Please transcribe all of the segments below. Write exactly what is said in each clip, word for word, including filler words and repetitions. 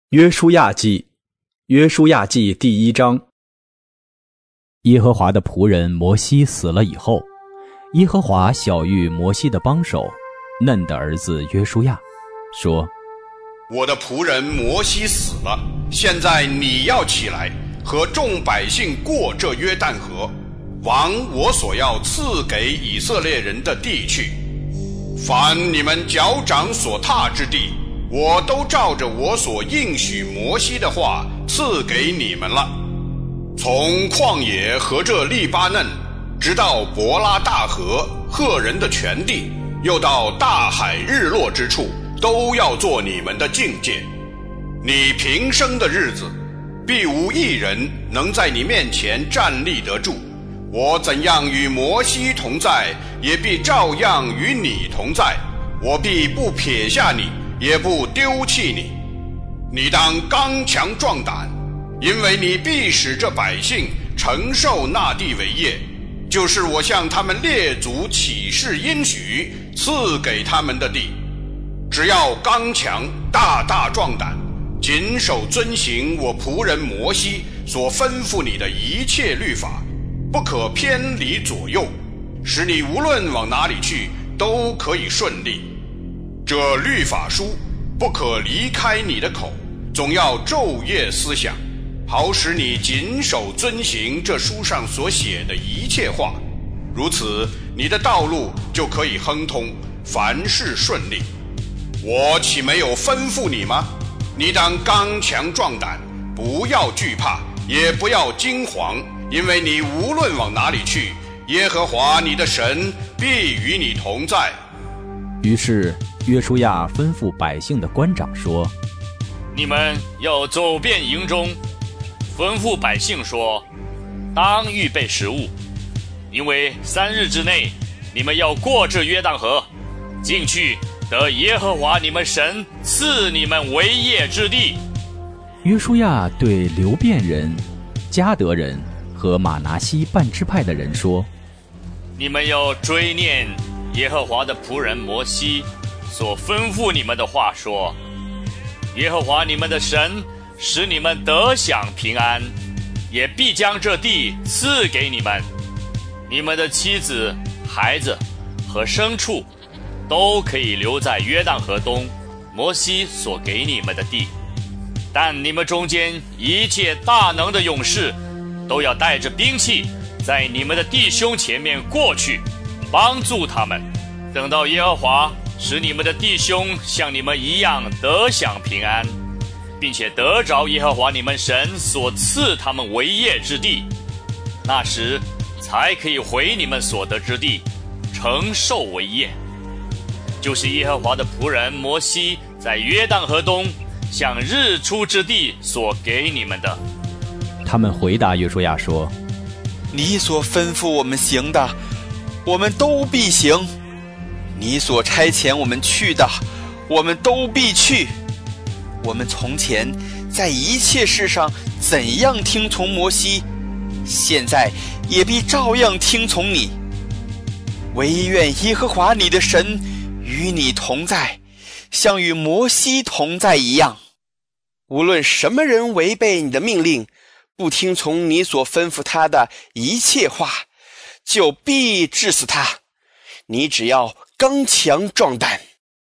约书亚记，约书亚记第一章。耶和华的仆人摩西死了以后，耶和华晓谕摩西的帮手嫩的儿子约书亚，说： 我的仆人摩西死了，现在你要起来，和众百姓过这约旦河，往我所要赐给以色列人的地去。凡你们脚掌所踏之地，我都照着我所应许摩西的话赐给你们了。从旷野和这利巴嫩，直到伯拉大河赫人的全地，又到大海日落之处，都要做你们的境界。你平生的日子，必无一人能在你面前站立得住。我怎样与摩西同在，也必照样与你同在。我必不撇下你，也不丢弃你。你当刚强壮胆，因为你必使这百姓承受那地为业，就是我向他们列祖起誓应许赐给他们的地。只要刚强，大大壮胆，谨守遵行我仆人摩西所吩咐你的一切律法，不可偏离左右，使你无论往哪里去都可以顺利。这律法书不可离开你的口，总要昼夜思想，好使你谨守遵行这书上所写的一切话。如此，你的道路就可以亨通，凡事顺利。我岂没有吩咐你吗？你当刚强壮胆，不要惧怕，也不要惊惶，因为你无论往哪里去，耶和华你的神必与你同在。 于是约书亚吩咐百姓的官长说： 你们要走遍营中，吩咐百姓说，当预备食物，因为三日之内，你们要过这约旦河，进去得耶和华你们神赐你们为业之地。 约书亚对流便人、迦得人和玛拿西半支派的人说： 你们要追念耶和华的仆人摩西所吩咐你们的话，说，耶和华你们的神使你们得享平安，也必将这地赐给你们。你们的妻子、孩子和牲畜都可以留在约旦河东摩西所给你们的地，但你们中间一切大能的勇士都要带着兵器，在你们的弟兄前面过去，帮助他们，等到耶和华使你们的弟兄像你们一样得享平安，并且得着耶和华你们神所赐他们为业之地，那时才可以回你们所得之地，承受为业。就是耶和华的仆人摩西在约旦河东向日出之地所给你们的。 他们回答约书亚说： 你所吩咐我们行的，我们都必行；你所差遣我们去的，我们都必去。我们从前在一切事上怎样听从摩西，现在也必照样听从你。惟愿耶和华你的神与你同在，像与摩西同在一样。无论什么人违背你的命令，不听从你所吩咐他的一切话，就必治死他。你只要刚强壮胆。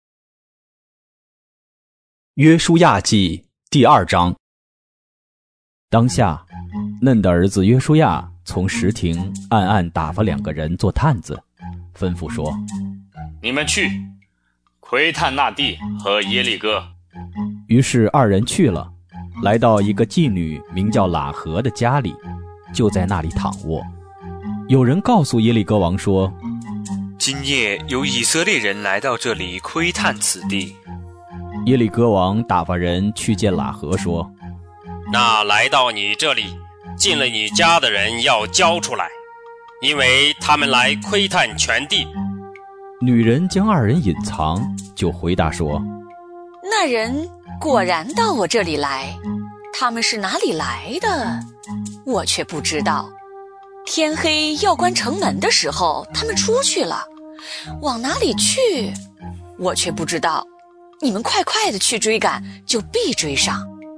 约书亚记第二章。当下，嫩的儿子约书亚从石亭暗暗打发两个人做探子，吩咐说： 你们去窥探那地和耶利哥。 于是二人去了，来到一个妓女名叫喇合的家里，就在那里躺卧。有人告诉耶利哥王说： 今夜有以色列人来到这里窥探此地。 耶利哥王打发人去见喇合说： 那来到你这里进了你家的人要交出来，因为他们来窥探全地。 女人将二人隐藏，就回答说： 那人果然到我这里来，他们是哪里来的，我却不知道。天黑要关城门的时候，他们出去了，往哪里去，我却不知道。你们快快的去追赶，就必追上。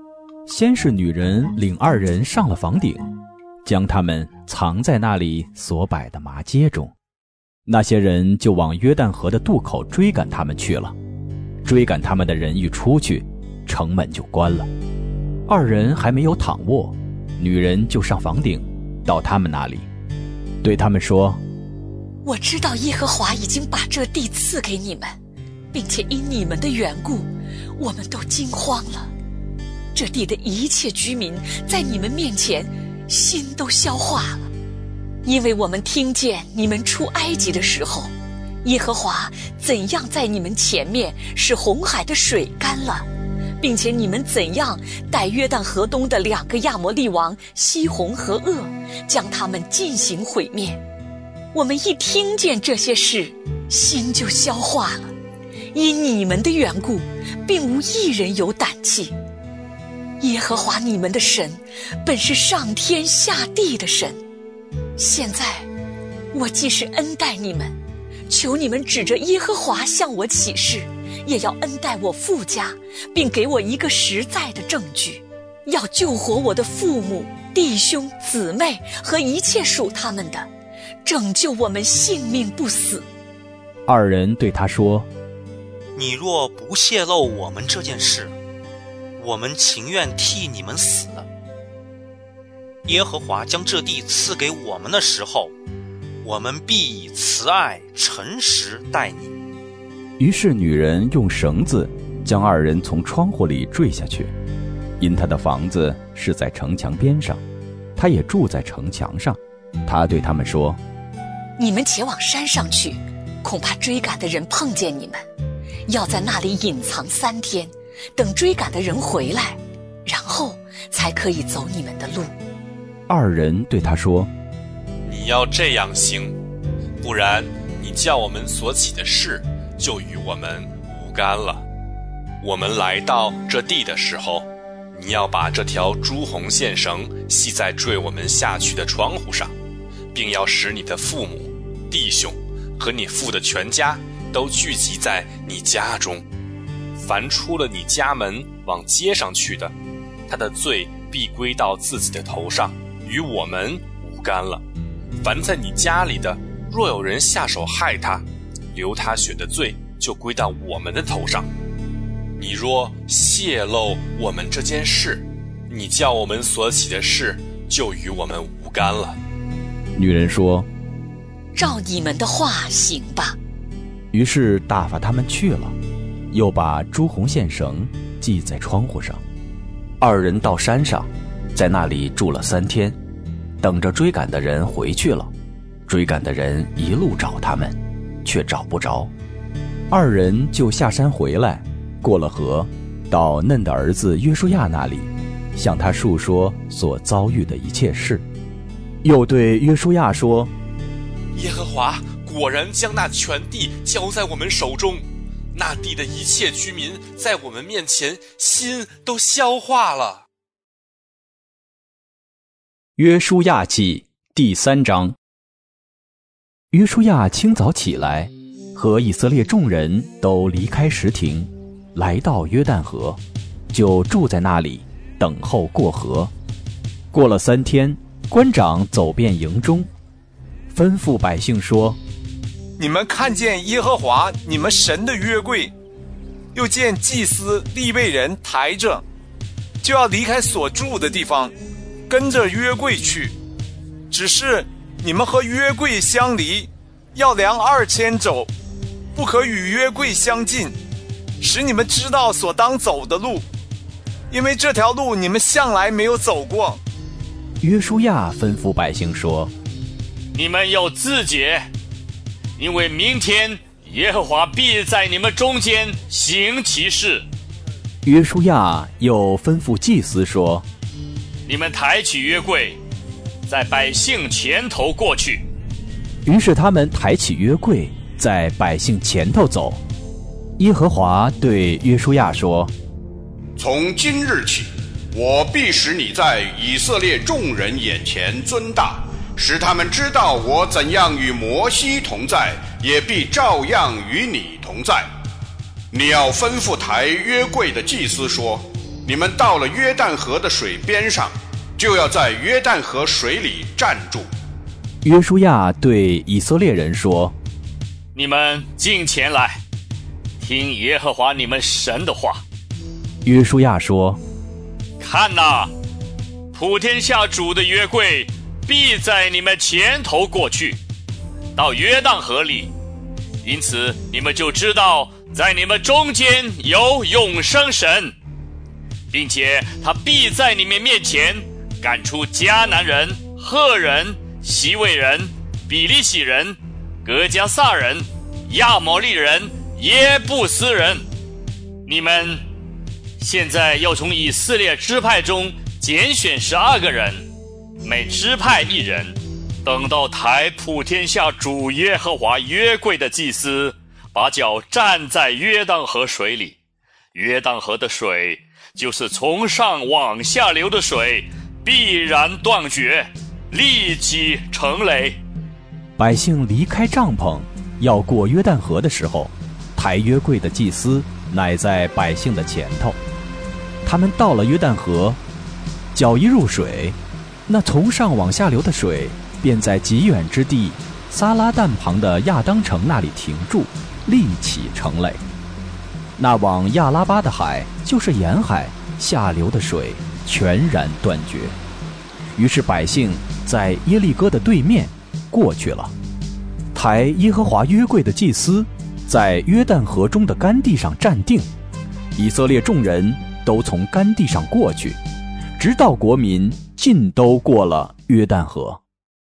先是女人领二人上了房顶，将他们藏在那里所摆的麻街中。那些人就往约旦河的渡口追赶他们去了。追赶他们的人一出去，城门就关了。二人还没有躺卧，女人就上房顶，到他们那里，对他们说： 我知道耶和华已经把这地赐给你们，并且因你们的缘故，我们都惊慌了。这地的一切居民在你们面前心都消化了，因为我们听见你们出埃及的时候，耶和华怎样在你们前面使红海的水干了，并且你们怎样带约旦河东的两个亚摩利王西宏和噩，将他们进行毁灭。我们一听见这些事，心就消化了，因你们的缘故，并无一人有胆气。耶和华你们的神本是上天下地的神，现在我既是恩待你们，求你们指着耶和华向我起誓，也要恩待我父家，并给我一个实在的证据，要救活我的父母、弟兄、姊妹和一切属他们的，拯救我们性命不死。 二人对他说： 你若不泄露我们这件事，我们情愿替你们死。耶和华将这地赐给我们的时候，我们必以慈爱诚实待你。 于是女人用绳子将二人从窗户里坠下去，因她的房子是在城墙边上，她也住在城墙上。她对他们说： 你们且往山上去，恐怕追赶的人碰见你们，要在那里隐藏三天，等追赶的人回来，然后才可以走你们的路。 二人对他说： 你要这样行，不然你叫我们所起的事就与我们无干了。我们来到这地的时候，你要把这条朱红线绳系在坠我们下去的窗户上，并要使你的父母、弟兄和你父的全家都聚集在你家中。凡出了你家门往街上去的，他的罪必归到自己的头上，与我们无干了。凡在你家里的，若有人下手害他，流他血的罪就归到我们的头上。你若泄露我们这件事，你叫我们所起的事就与我们无干了。 女人说： 照你们的话行吧。 于是打发他们去了，又把朱红线绳系在窗户上。二人到山上，在那里住了三天，等着追赶的人回去了。追赶的人一路找他们，却找不着。二人就下山回来，过了河，到嫩的儿子约书亚那里，向他述说所遭遇的一切事。又对约书亚说： 耶和华果然将那全地交在我们手中，那地的一切居民在我们面前心都消化了。 约书亚记第三章。约书亚清早起来，和以色列众人都离开什亭，来到约旦河，就住在那里，等候过河。过了三天，官长走遍营中，吩咐百姓说： 你们看见耶和华你们神的约柜，又见祭司利未人抬着，就要离开所住的地方，跟着约柜去。只是你们和约柜相离，要量二千肘，不可与约柜相近，使你们知道所当走的路，因为这条路你们向来没有走过。 约书亚吩咐百姓说： 你们要自洁，因为明天耶和华必在你们中间行其事。 约书亚又吩咐祭司说： 你们抬起约柜，在百姓前头过去。 于是他们抬起约柜，在百姓前头走。耶和华对约书亚说： 从今日起，我必使你在以色列众人眼前尊大，使他们知道我怎样与摩西同在，也必照样与你同在。你要吩咐抬约柜的祭司说： 你们到了约旦河的水边上，就要在约旦河水里站住。 约书亚对以色列人说： 你们近前来，听耶和华你们神的话。 约书亚说： 看哪，普天下主的约柜必在你们前头过去，到约旦河里，因此你们就知道在你们中间有永生神，并且他必在你们面前赶出迦南人、赫人、西魏人、比利洗人、革迦撒人、亚摩利人、耶布斯人。你们现在要从以色列支派中拣选十二个人，每支派一人，等到抬普天下主耶和华约柜的祭司把脚站在约旦河水里，约旦河的水就是从上往下流的水，必然断绝，立即成雷。 百姓离开帐篷要过约旦河的时候，抬约柜的祭司乃在百姓的前头。他们到了约旦河，脚一入水，那从上往下流的水便在极远之地撒拉旦旁的亚当城那里停住，立起成垒。那往亚拉巴的海，就是沿海下流的水全然断绝。于是百姓在耶利哥的对面过去了。抬耶和华约柜的祭司在约旦河中的干地上站定，以色列众人都从干地上过去，直到国民尽都过了约旦河。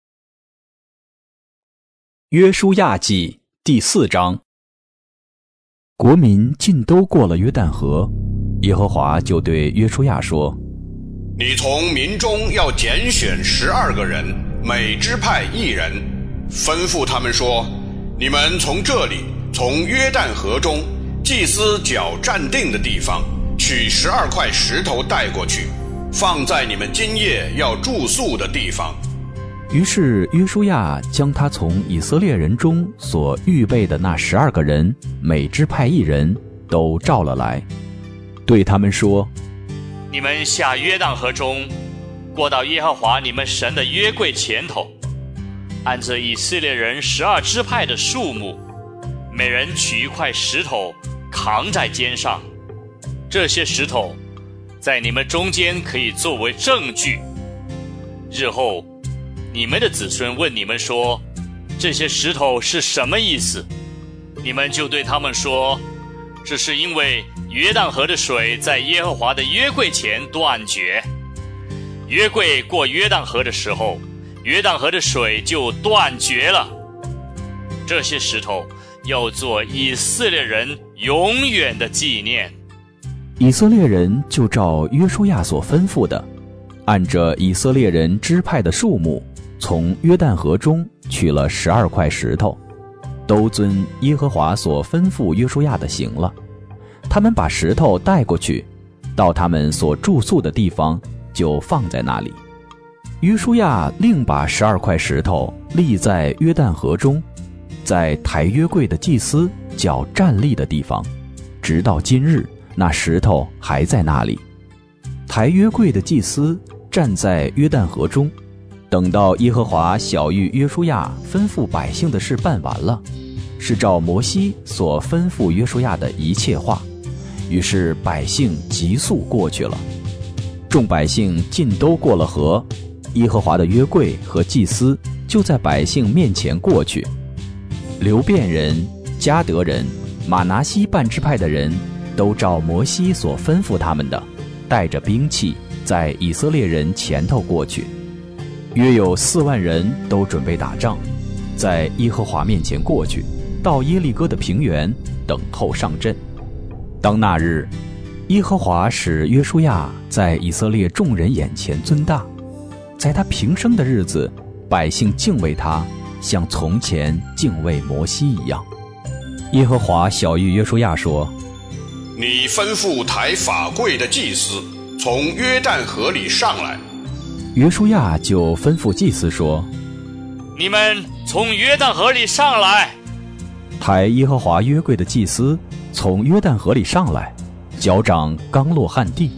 约书亚记第四章。国民尽都过了约旦河，耶和华就对约书亚说： 你从民中要拣选十二个人，每支派一人，吩咐他们说：你们从这里，从约旦河中祭司脚站定的地方，取十二块石头带过去，放在你们今夜要住宿的地方。 于是约书亚将他从以色列人中所预备的那十二个人，每支派一人，都召了来，对他们说： 你们下约旦河中，过到耶和华你们神的约柜前头，按着以色列人十二支派的数目，每人取一块石头扛在肩上。这些石头在你们中间可以作为证据。日后你们的子孙问你们说，这些石头是什么意思？你们就对他们说，这是因为约旦河的水在耶和华的约柜前断绝。约柜过约旦河的时候，约旦河的水就断绝了。这些石头要做以色列人永远的纪念。 以色列人就照约书亚所吩咐的，按着以色列人支派的数目，从约旦河中取了十二块石头，都遵耶和华所吩咐约书亚的行了。他们把石头带过去，到他们所住宿的地方，就放在那里。约书亚另把十二块石头立在约旦河中，在抬约柜的祭司脚站立的地方，直到今日，那石头还在那里。抬约柜的祭司站在约旦河中，等到耶和华晓谕约书亚吩咐百姓的事办完了，是照摩西所吩咐约书亚的一切话。于是百姓急速过去了。众百姓尽都过了河，耶和华的约柜和祭司就在百姓面前过去。流便人、迦得人、玛拿西半支派的人，都照摩西所吩咐他们的，带着兵器，在以色列人前头过去。约有四万人都准备打仗，在耶和华面前过去，到耶利哥的平原，等候上阵。当那日，耶和华使约书亚在以色列众人眼前尊大，在他平生的日子，百姓敬畏他，像从前敬畏摩西一样。耶和华晓谕约书亚说： 你吩咐抬法柜的祭司从约旦河里上来。 约书亚就吩咐祭司说： 你们从约旦河里上来。 抬耶和华约柜的祭司从约旦河里上来，脚掌刚落旱地，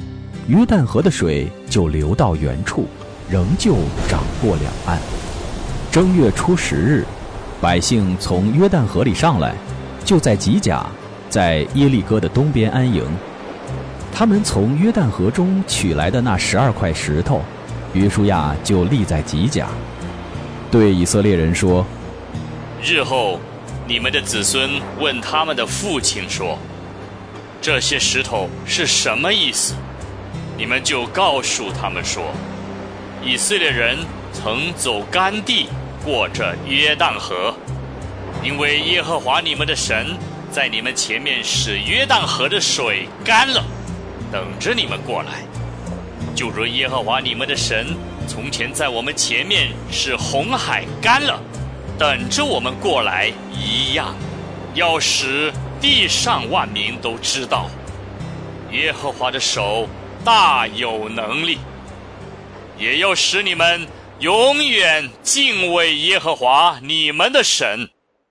约旦河的水就流到原处，仍旧涨过两岸。正月初十日，百姓从约旦河里上来，就在吉甲，在耶利哥的东边安营。他们从约旦河中取来的那十二块石头，约书亚就立在吉甲，对以色列人说： 日后你们的子孙问他们的父亲说，这些石头是什么意思？你们就告诉他们说，以色列人曾走干地，过这约旦河，因为耶和华你们的神在你们前面使约旦河的水干了，等着你们过来，就如耶和华你们的神从前在我们前面使红海干了，等着我们过来一样，要使地上万民都知道，耶和华的手大有能力，也要使你们永远敬畏耶和华你们的神。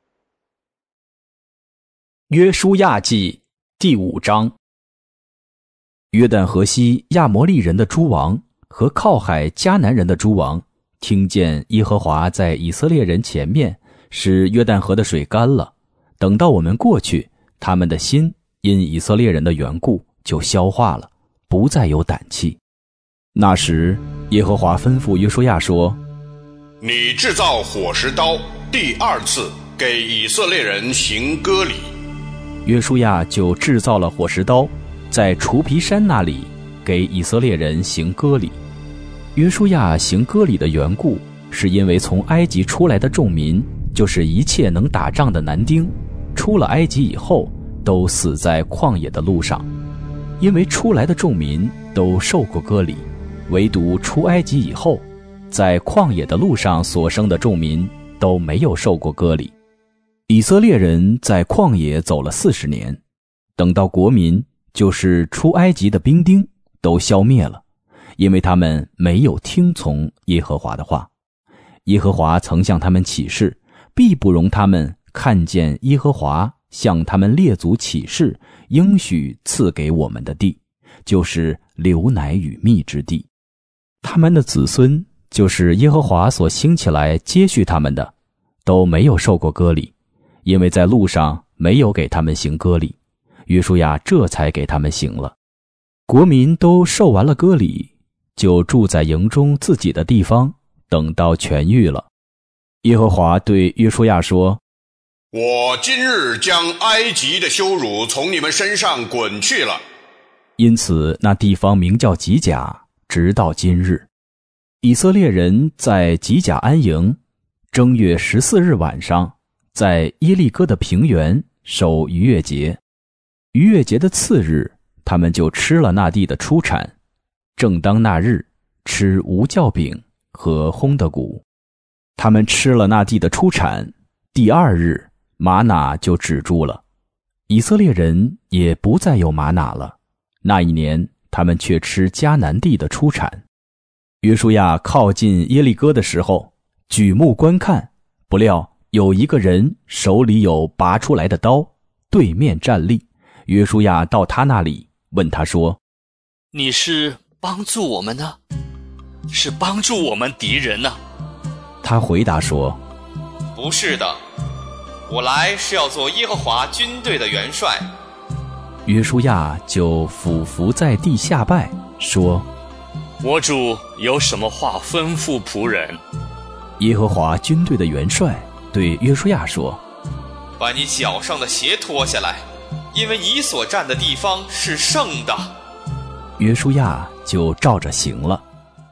约书亚记第五章。约旦河西亚摩利人的诸王和靠海迦南人的诸王听见耶和华在以色列人前面使约旦河的水干了，等到我们过去，他们的心因以色列人的缘故就消化了，不再有胆气。那时耶和华吩咐约书亚说： 你制造火石刀，第二次给以色列人行割礼。 约书亚就制造了火石刀，在除皮山那里给以色列人行割礼。约书亚行割礼的缘故，是因为从埃及出来的众民，就是一切能打仗的男丁，出了埃及以后都死在旷野的路上。因为出来的众民都受过割礼，唯独出埃及以后，在旷野的路上所生的众民都没有受过割礼。以色列人在旷野走了四十年，等到国民，就是出埃及的兵丁都消灭了，因为他们没有听从耶和华的话。耶和华曾向他们起誓，必不容他们看见耶和华向他们列祖起誓应许赐给我们的地，就是流奶与蜜之地。他们的子孙，就是耶和华所兴起来接续他们的，都没有受过割礼，因为在路上没有给他们行割礼，约书亚这才给他们行了。国民都受完了割礼，就住在营中自己的地方，等到痊愈了。耶和华对约书亚说： 我今日将埃及的羞辱从你们身上滚去了。 因此那地方名叫吉甲，直到今日。以色列人在吉甲安营，正月十四日晚上，在耶利哥的平原守逾越节。逾越节的次日，他们就吃了那地的出产。正当那日，吃无酵饼和烘的谷。他们吃了那地的出产，第二日玛瑙就止住了，以色列人也不再有玛瑙了。那一年他们却吃迦南地的出产。约书亚靠近耶利哥的时候，举目观看，不料有一个人手里有拔出来的刀，对面站立。约书亚到他那里，问他说： 你是帮助我们呢，是帮助我们敌人呢？ 他回答说： 不是的，我来是要做耶和华军队的元帅。 约书亚就俯伏在地下拜，说： 我主有什么话吩咐仆人？ 耶和华军队的元帅对约书亚说： 把你脚上的鞋脱下来，因为你所站的地方是圣的。 约书亚就照着行了。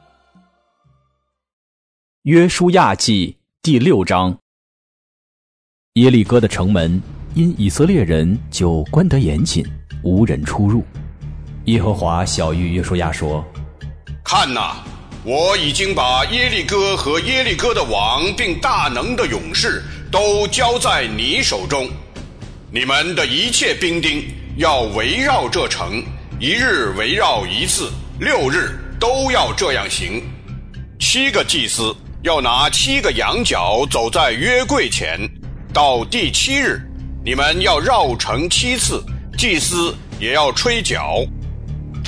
约书亚记第六章。耶利哥的城门因以色列人就关得严谨，无人出入。耶和华晓谕约书亚说： 看哪，我已经把耶利哥和耶利哥的王并大能的勇士都交在你手中。你们的一切兵丁要围绕这城，一日围绕一次，六日都要这样行。七个祭司要拿七个羊角走在约柜前，到第七日，你们要绕城七次，祭司也要吹角。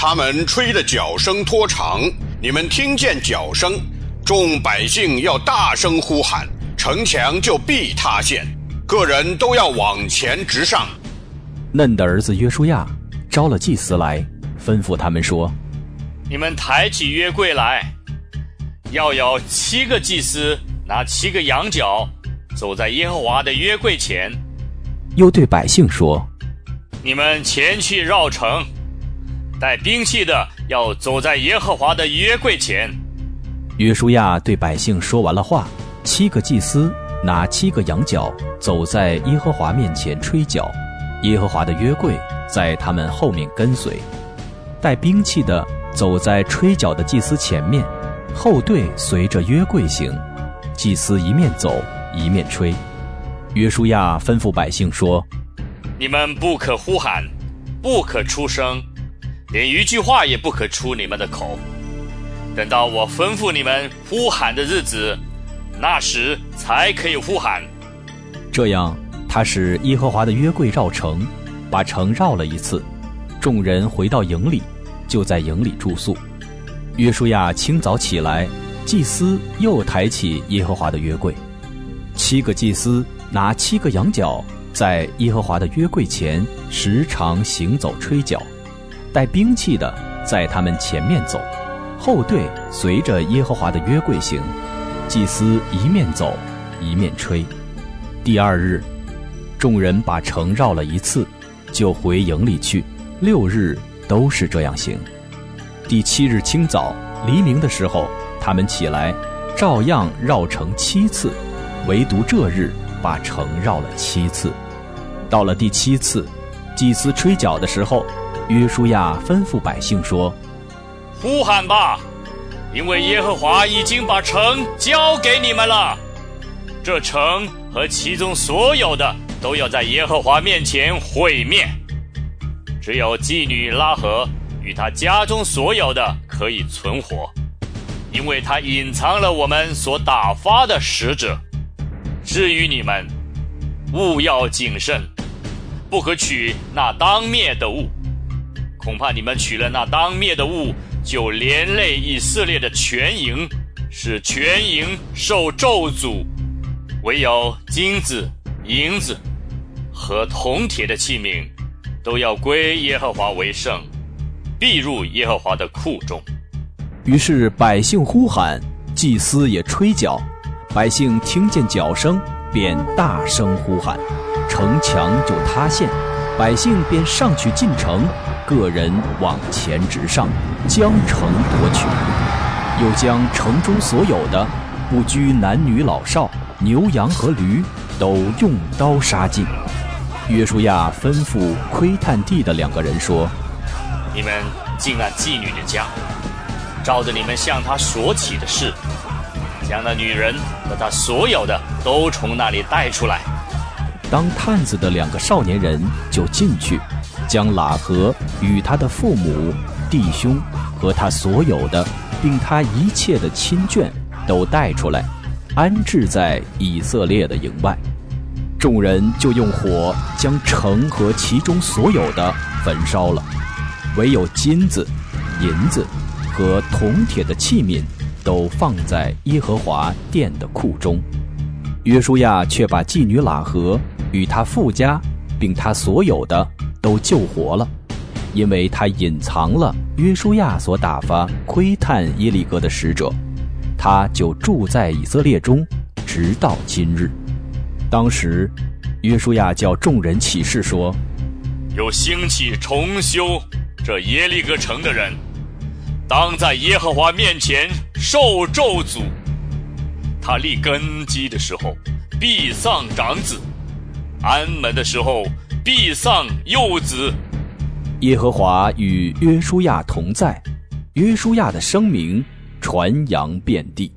他们吹的角声拖长，你们听见角声，众百姓要大声呼喊，城墙就必塌陷，个人都要往前直上。 嫩的儿子约书亚招了祭司来，吩咐他们说： 你们抬起约柜来，要有七个祭司拿七个羊角，走在耶和华的约柜前。 又对百姓说： 你们前去绕城，带兵器的要走在耶和华的约柜前。 约书亚对百姓说完了话，七个祭司拿七个羊角，走在耶和华面前吹角，耶和华的约柜在他们后面跟随。带兵器的走在吹角的祭司前面，后队随着约柜行，祭司一面走一面吹。约书亚吩咐百姓说： 你们不可呼喊，不可出声，连一句话也不可出你们的口，等到我吩咐你们呼喊的日子，那时才可以呼喊。 这样他使耶和华的约柜绕城，把城绕了一次，众人回到营里，就在营里住宿。约书亚清早起来，祭司又抬起耶和华的约柜，七个祭司拿七个羊角，在耶和华的约柜前时常行走吹角，带兵器的在他们前面走，后队随着耶和华的约柜行，祭司一面走一面吹。第二日，众人把城绕了一次，就回营里去，六日都是这样行。第七日清早黎明的时候，他们起来照样绕城七次，唯独这日把城绕了七次。到了第七次，祭司吹角的时候，约书亚吩咐百姓说： 呼喊吧，因为耶和华已经把城交给你们了。这城和其中所有的都要在耶和华面前毁灭，只有妓女拉合与他家中所有的可以存活，因为他隐藏了我们所打发的使者。至于你们，务要谨慎，不可取那当灭的物，恐怕你们取了那当灭的物，就连累以色列的全营，使全营受咒诅。唯有金子、银子和铜铁的器皿，都要归耶和华为圣，必入耶和华的库中。 于是百姓呼喊，祭司也吹角，百姓听见角声，便大声呼喊，城墙就塌陷，百姓便上去进城，个人往前直上，将城夺取，又将城中所有的，不拘男女老少，牛羊和驴，都用刀杀尽。约书亚吩咐窥探地的两个人说： 你们进那妓女的家，照着你们向她所起的事，将那女人和她所有的都从那里带出来。 当探子的两个少年人就进去，将喇合与他的父母、弟兄和他所有的，并他一切的亲眷都带出来，安置在以色列的营外。众人就用火将城和其中所有的焚烧了，唯有金子、银子和铜铁的器皿都放在耶和华殿的库中。约书亚却把妓女喇合与他父家并他所有的都救活了，因为他隐藏了约书亚所打发窥探耶利哥的使者，他就住在以色列中，直到今日。当时约书亚叫众人起誓说： 有兴起重修这耶利哥城的人，当在耶和华面前受咒诅。他立根基的时候，必丧长子；安门的时候，必丧幼子。 耶和华与约书亚同在，约书亚的声名传扬遍地。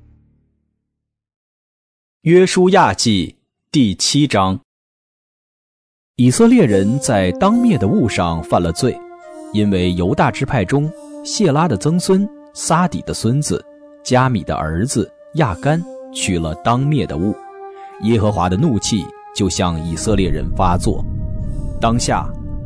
约书亚记第七章。以色列人在当灭的物上犯了罪，因为犹大支派中谢拉的曾孙撒底的孙子加米的儿子亚干取了当灭的物，耶和华的怒气就向以色列人发作。当下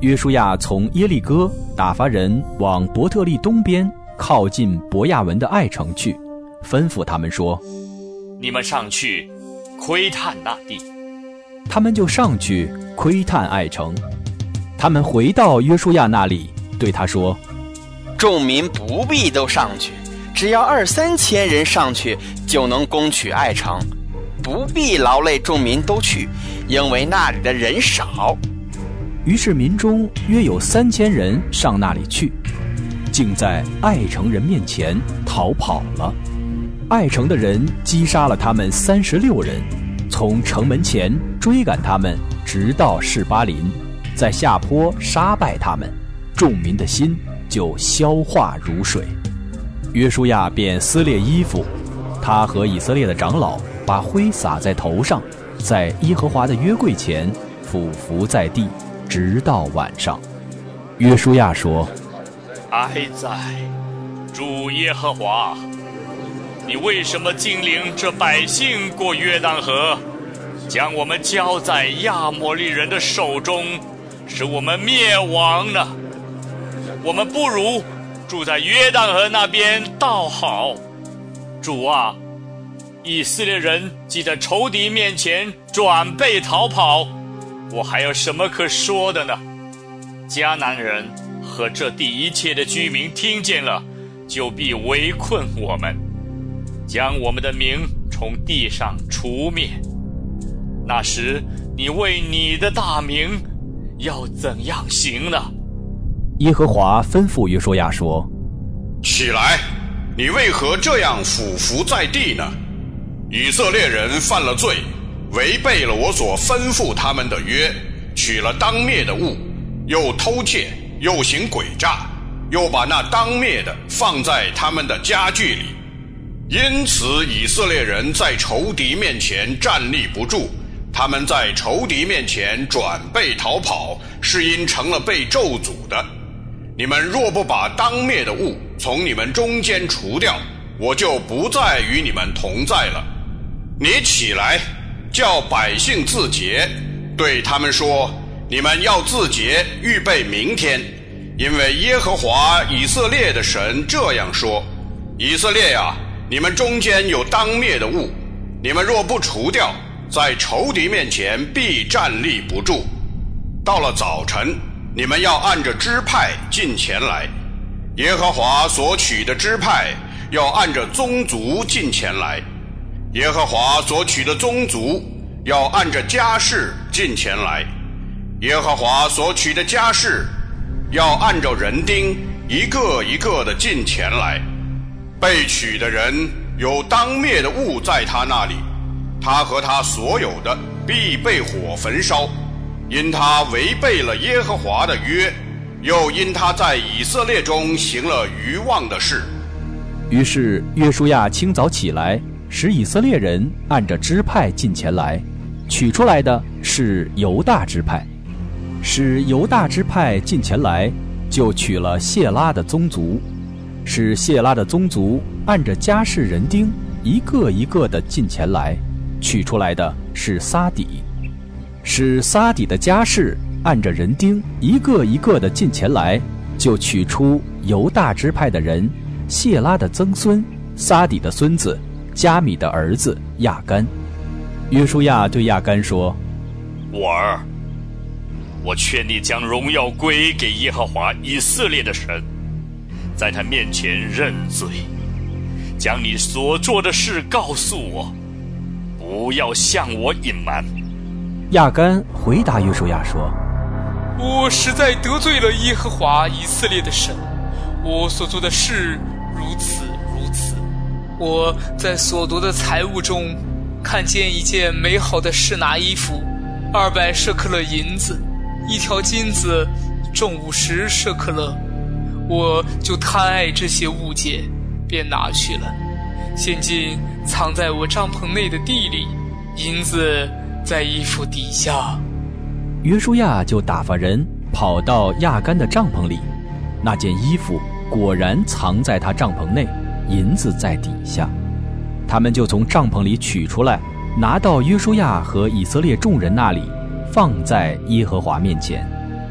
约书亚从耶利哥打发人往伯特利东边靠近伯亚文的爱城去，吩咐他们说： 你们上去窥探那地。 他们就上去窥探爱城。他们回到约书亚那里，对他说： 众民不必都上去，只要二三千人上去就能攻取爱城，不必劳累众民都去，因为那里的人少。 于是民中约有三千人上那里去，竟在爱城人面前逃跑了。爱城的人击杀了他们三十六人，从城门前追赶他们，直到示巴林，在下坡杀败他们，众民的心就消化如水。约书亚便撕裂衣服，他和以色列的长老把灰撒在头上，在耶和华的约柜前俯伏在地，直到晚上。约书亚说： 哀哉，主耶和华，你为什么竟领这百姓过约旦河，将我们交在亚摩利人的手中，使我们灭亡呢？我们不如住在约旦河那边倒好。主啊，以色列人既在仇敌面前转背逃跑，我还有什么可说的呢？迦南人和这地一切的居民听见了，就必围困我们，将我们的名从地上除灭。那时你为你的大名要怎样行呢？ 耶和华吩咐约书亚说： 起来，你为何这样俯伏在地呢？以色列人犯了罪，违背了我所吩咐他们的约，取了当灭的物，又偷窃，又行诡诈，又把那当灭的放在他们的家具里。因此以色列人在仇敌面前站立不住，他们在仇敌面前转背逃跑，是因成了被咒诅的。你们若不把当灭的物从你们中间除掉，我就不再与你们同在了。你起来，叫百姓自洁，对他们说：你们要自洁，预备明天，因为耶和华以色列的神这样说：以色列啊，你们中间有当灭的物，你们若不除掉，在仇敌面前必站立不住。到了早晨，你们要按着支派进前来，耶和华所取的支派要按着宗族进前来，耶和华所取的宗族要按着家世进前来，耶和华所取的家世要按照人丁一个一个的进前来。被取的人有当灭的物在他那里，他和他所有的必被火焚烧，因他违背了耶和华的约，又因他在以色列中行了愚妄的事。 于是约书亚清早起来，使以色列人按着支派进前来，取出来的是犹大支派。使犹大支派进前来，就取了谢拉的宗族，使谢拉的宗族按着家世人丁一个一个的进前来，取出来的是撒底。使撒底的家世按着人丁一个一个的进前来，就取出犹大支派的人谢拉的曾孙撒底的孙子加米的儿子亚干。约书亚对亚干说： 我儿，我劝你将荣耀归给耶和华以色列的神，在他面前认罪，将你所做的事告诉我，不要向我隐瞒。 亚干回答约书亚说： 我实在得罪了耶和华以色列的神，我所做的事如此如此。我在所夺的财物中看见一件美好的示拿衣服，二百舍克勒银子，一条金子重五十舍克勒，我就贪爱这些物件，便拿去了。现今藏在我帐篷内的地里，银子在衣服底下。 约书亚就打发人跑到亚干的帐篷里，那件衣服果然藏在他帐篷内，银子在底下。他们就从帐篷里取出来，拿到约书亚和以色列众人那里，放在耶和华面前。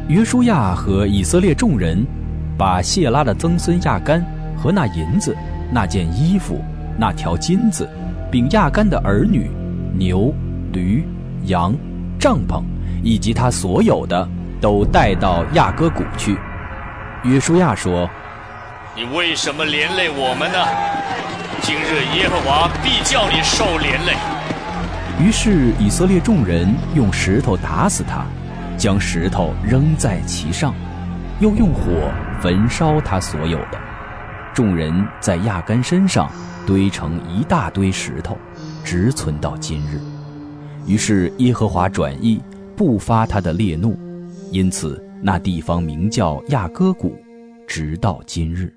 约书亚和以色列众人把谢拉的曾孙亚干和那银子、那件衣服、那条金子，并亚干的儿女、牛、驴、羊、帐篷以及他所有的，都带到亚哥谷去。约书亚说： 你为什么连累我们呢？今日耶和华必叫你受连累。 于是以色列众人用石头打死他，将石头扔在其上，又用火焚烧他所有的。众人在亚干身上堆成一大堆石头，直存到今日。于是耶和华转意，不发他的烈怒，因此那地方名叫亚哥谷，直到今日。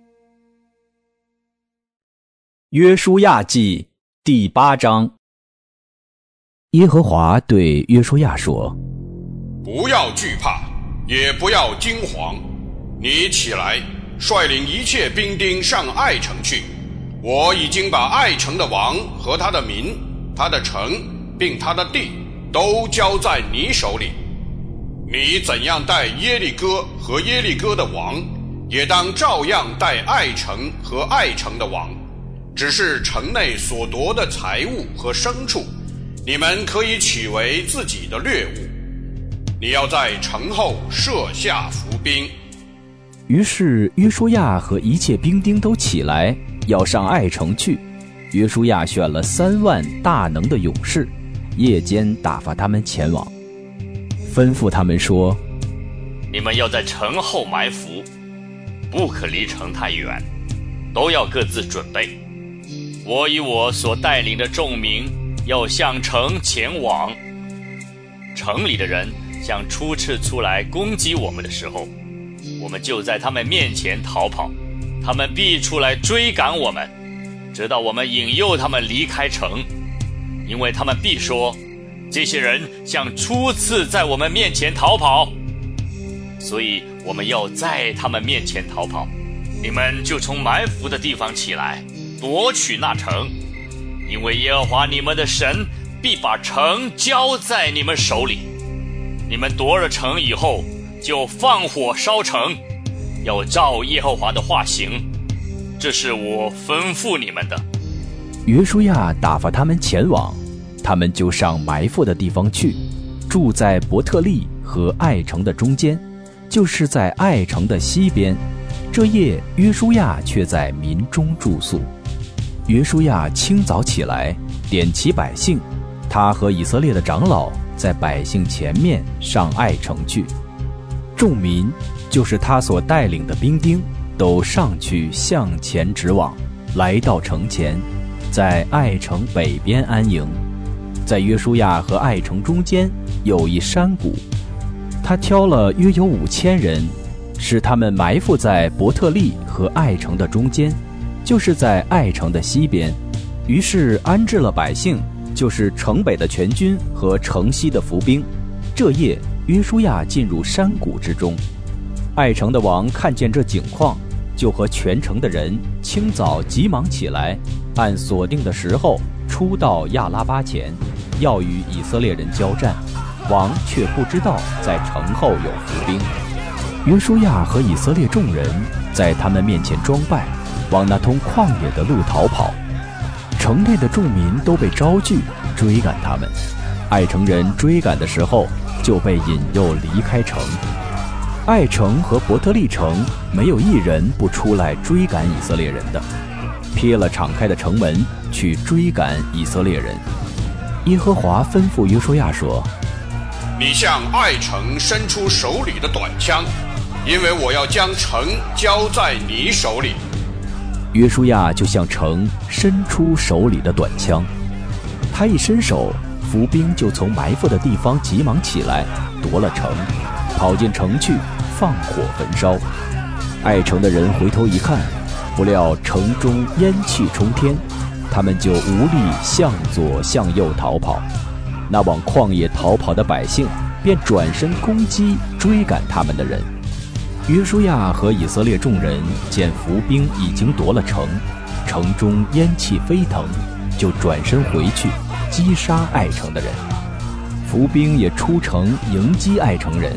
约书亚记第八章。耶和华对约书亚说： 不要惧怕，也不要惊惶，你起来，率领一切兵丁上爱城去。我已经把爱城的王和他的民、他的城并他的地都交在你手里。你怎样待耶利哥和耶利哥的王，也当照样待爱城和爱城的王。只是城内所夺的财物和牲畜，你们可以取为自己的掠物。你要在城后设下伏兵。 于是约书亚和一切兵丁都起来，要上爱城去。约书亚选了三万大能的勇士，夜间打发他们前往，吩咐他们说： 你们要在城后埋伏，不可离城太远，都要各自准备。我以我所带领的众民要向城前往。城里的人像初次出来攻击我们的时候，我们就在他们面前逃跑，他们必出来追赶我们，直到我们引诱他们离开城。因为他们必说，这些人像初次在我们面前逃跑，所以我们要在他们面前逃跑。你们就从埋伏的地方起来，夺取那城，因为耶和华你们的神必把城交在你们手里。你们夺了城以后，就放火烧城，要照耶和华的话行，这是我吩咐你们的。 约书亚打发他们前往，他们就上埋伏的地方去，住在伯特利和爱城的中间，就是在爱城的西边。这夜约书亚却在民中住宿。约书亚清早起来，点齐百姓，他和以色列的长老在百姓前面上爱城去。众民，就是他所带领的兵丁，都上去向前直往，来到城前，在爱城北边安营。在约书亚和爱城中间有一山谷，他挑了约有五千人，使他们埋伏在伯特利和爱城的中间，就是在爱城的西边。于是安置了百姓，就是城北的全军和城西的伏兵。这夜约书亚进入山谷之中。爱城的王看见这景况，就和全城的人清早急忙起来，按所定的时候出到亚拉巴前，要与以色列人交战。王却不知道在城后有伏兵。约书亚和以色列众人在他们面前装败，往那通旷野的路逃跑。城内的众民都被招聚，追赶他们。爱城人追赶的时候，就被引诱离开城。爱城和伯特利城没有一人不出来追赶以色列人的，撇了敞开的城门去追赶以色列人。耶和华吩咐约书亚说： 你向爱城伸出手里的短枪，因为我要将城交在你手里。 约书亚就向城伸出手里的短枪，他一伸手，伏兵就从埋伏的地方急忙起来，夺了城，跑进城去，放火焚烧。爱城的人回头一看，不料城中烟气冲天，他们就无力向左向右逃跑。那往旷野逃跑的百姓便转身攻击追赶他们的人。约书亚和以色列众人见伏兵已经夺了城，城中烟气飞腾，就转身回去击杀爱城的人。伏兵也出城迎击爱城人，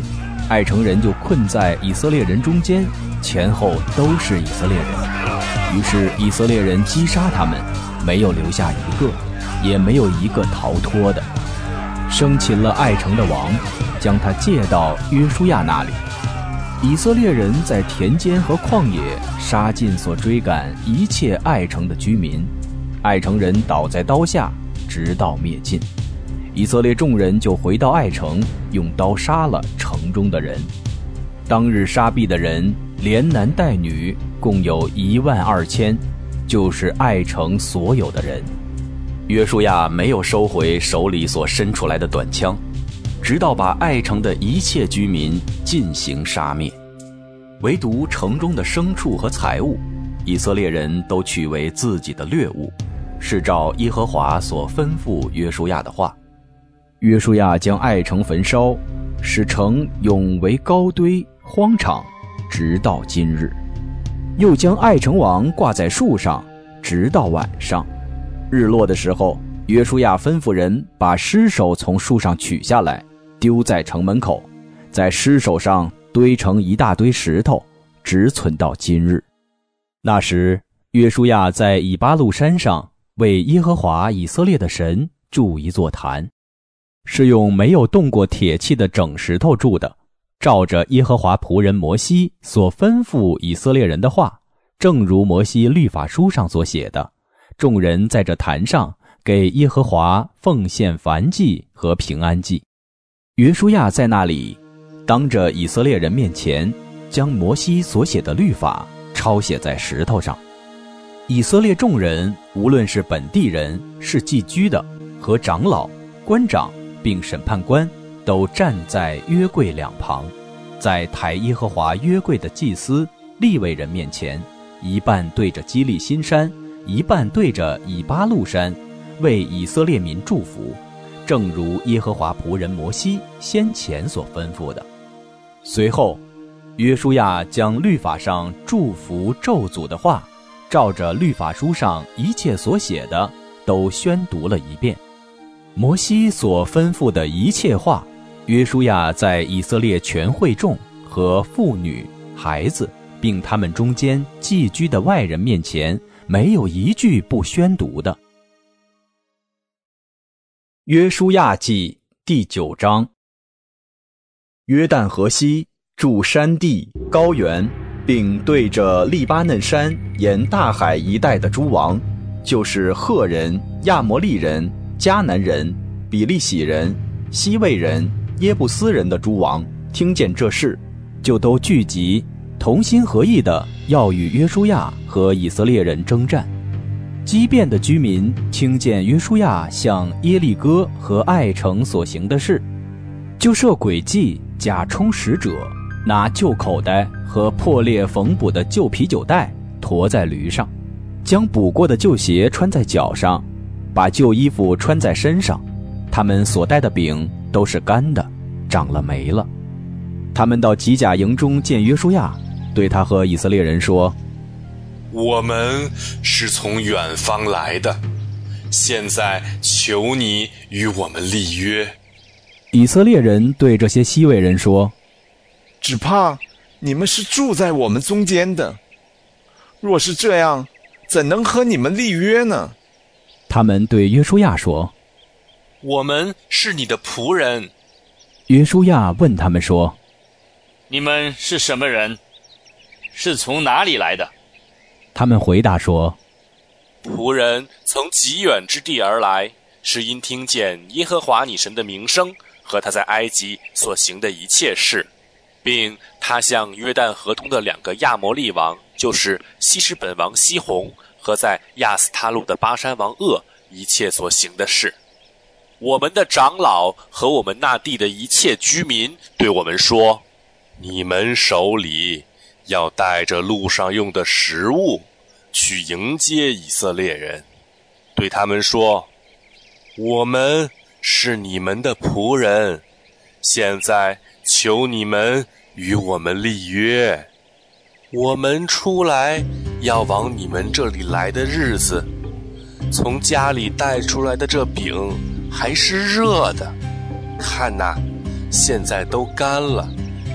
爱城人就困在以色列人中间，前后都是以色列人。于是以色列人击杀他们，没有留下一个，也没有一个逃脱的。生擒了爱城的王，将他借到约书亚那里。以色列人在田间和旷野杀尽所追赶一切爱城的居民，爱城人倒在刀下，直到灭尽。以色列众人就回到爱城，用刀杀了城中的人。当日杀毙的人，连男带女，共有一万二千，就是爱城所有的人。约书亚没有收回手里所伸出来的短枪，直到把爱城的一切居民尽行杀灭。唯独城中的牲畜和财物，以色列人都取为自己的掠物，是照耶和华所吩咐约书亚的话。约书亚将爱城焚烧，使城永为高堆荒场，直到今日。又将爱城王挂在树上，直到晚上。日落的时候，约书亚吩咐人把尸首从树上取下来，丢在城门口，在尸首上堆成一大堆石头，直存到今日。那时约书亚在以巴路山上为耶和华以色列的神筑一座坛，是用没有动过铁器的整石头筑的，照着耶和华仆人摩西所吩咐以色列人的话，正如摩西律法书上所写的，众人在这坛上给耶和华奉献燔祭和平安祭。约书亚在那里当着以色列人面前，将摩西所写的律法抄写在石头上。以色列众人，无论是本地人，是寄居的，和长老、官长并审判官，都站在约柜两旁，在抬耶和华约柜的祭司利未人面前，一半对着基利新山，一半对着以巴路山，为以色列民祝福，正如耶和华仆人摩西先前所吩咐的。随后约书亚将律法上祝福咒诅的话，照着律法书上一切所写的都宣读了一遍。摩西所吩咐的一切话，约书亚在以色列全会众和妇女、孩子并他们中间寄居的外人面前，没有一句不宣读的。约书亚记第九章。约旦河西住山地、高原，并对着利巴嫩山沿大海一带的诸王，就是赫人、亚摩利人、迦南人、比利洗人、西魏人、耶布斯人的诸王，听见这事，就都聚集，同心合意的要与约书亚和以色列人征战。基遍的居民听见约书亚向耶利哥和爱城所行的事，就设诡计，假充使者，拿旧口袋和破裂缝补的旧啤酒袋驮在驴上，将补过的旧鞋穿在脚上，把旧衣服穿在身上。他们所带的饼都是干的，长了霉了。他们到吉甲营中见约书亚，对他和以色列人说： 我们是从远方来的，现在求你与我们立约。 以色列人对这些西魏人说： 只怕你们是住在我们中间的，若是这样，怎能和你们立约呢？ 他们对约书亚说： 我们是你的仆人。 约书亚问他们说： 你们是什么人？是从哪里来的？ 他们回答说： 仆人从极远之地而来，是因听见耶和华你神的名声和他在埃及所行的一切事，并他向约旦河东的两个亚摩利王，就是西施本王西宏和在亚斯他路的巴山王噩一切所行的事。我们的长老和我们那地的一切居民对我们说，你们手里要带着路上用的食物去迎接以色列人，对他们说，我们是你们的仆人，现在求你们与我们立约。我们出来要往你们这里来的日子，从家里带出来的这饼还是热的，看哪，现在都干了，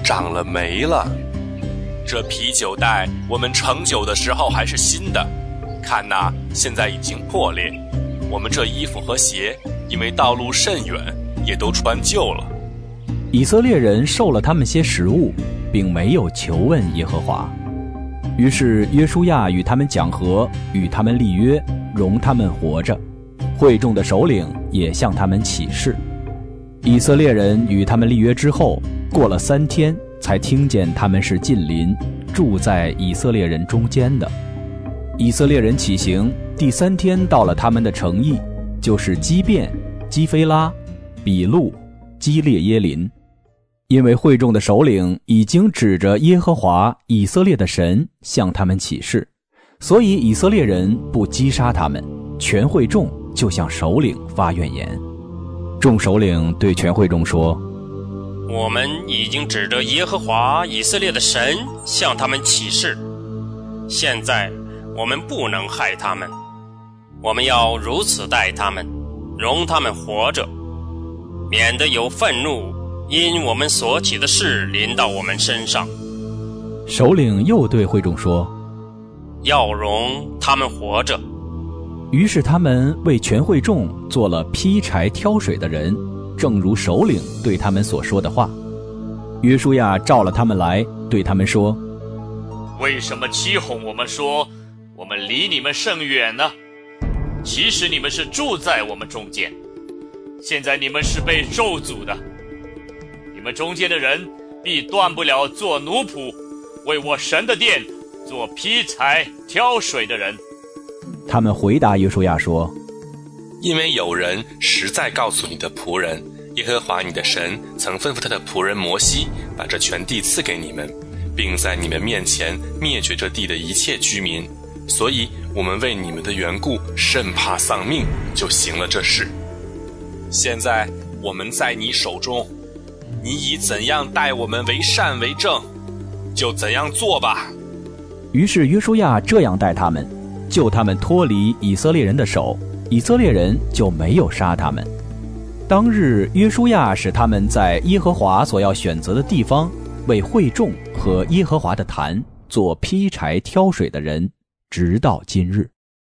长了霉了。这啤酒袋我们盛酒的时候还是新的，看哪，现在已经破裂。我们这衣服和鞋因为道路甚远，也都穿旧了。 以色列人受了他们些食物，并没有求问耶和华。于是约书亚与他们讲和，与他们立约，容他们活着。会众的首领也向他们起誓。以色列人与他们立约之后，过了三天，才听见他们是近邻，住在以色列人中间的。以色列人起行，第三天到了他们的城邑，就是基遍、基非拉、比路、基列耶林。因为会众的首领已经指着耶和华以色列的神向他们起誓，所以以色列人不击杀他们，全会众就向首领发怨言。众首领对全会众说： 我们已经指着耶和华以色列的神向他们起誓，现在我们不能害他们，我们要如此待他们，容他们活着，免得有愤怒因我们所起的事临到我们身上。 首领又对会众说： 要容他们活着。 于是他们为全会众做了劈柴挑水的人，正如首领对他们所说的话。约书亚召了他们来，对他们说： 为什么欺哄我们说我们离你们甚远呢？其实你们是住在我们中间，现在你们是被咒诅的。你们中间的人必断不了做奴仆，为我神的殿做劈柴挑水的人。 他们回答约书亚说： 因为有人实在告诉你的仆人，耶和华你的神曾吩咐他的仆人摩西，把这全地赐给你们，并在你们面前灭绝这地的一切居民，所以我们为你们的缘故甚怕丧命，就行了这事。现在我们在你手中，你以怎样待我们为善为正，就怎样做吧。 于是约书亚这样待他们，救他们脱离以色列人的手，以色列人就没有杀他们。当日约书亚使他们在耶和华所要选择的地方，为会众和耶和华的坛做劈柴挑水的人，直到今日。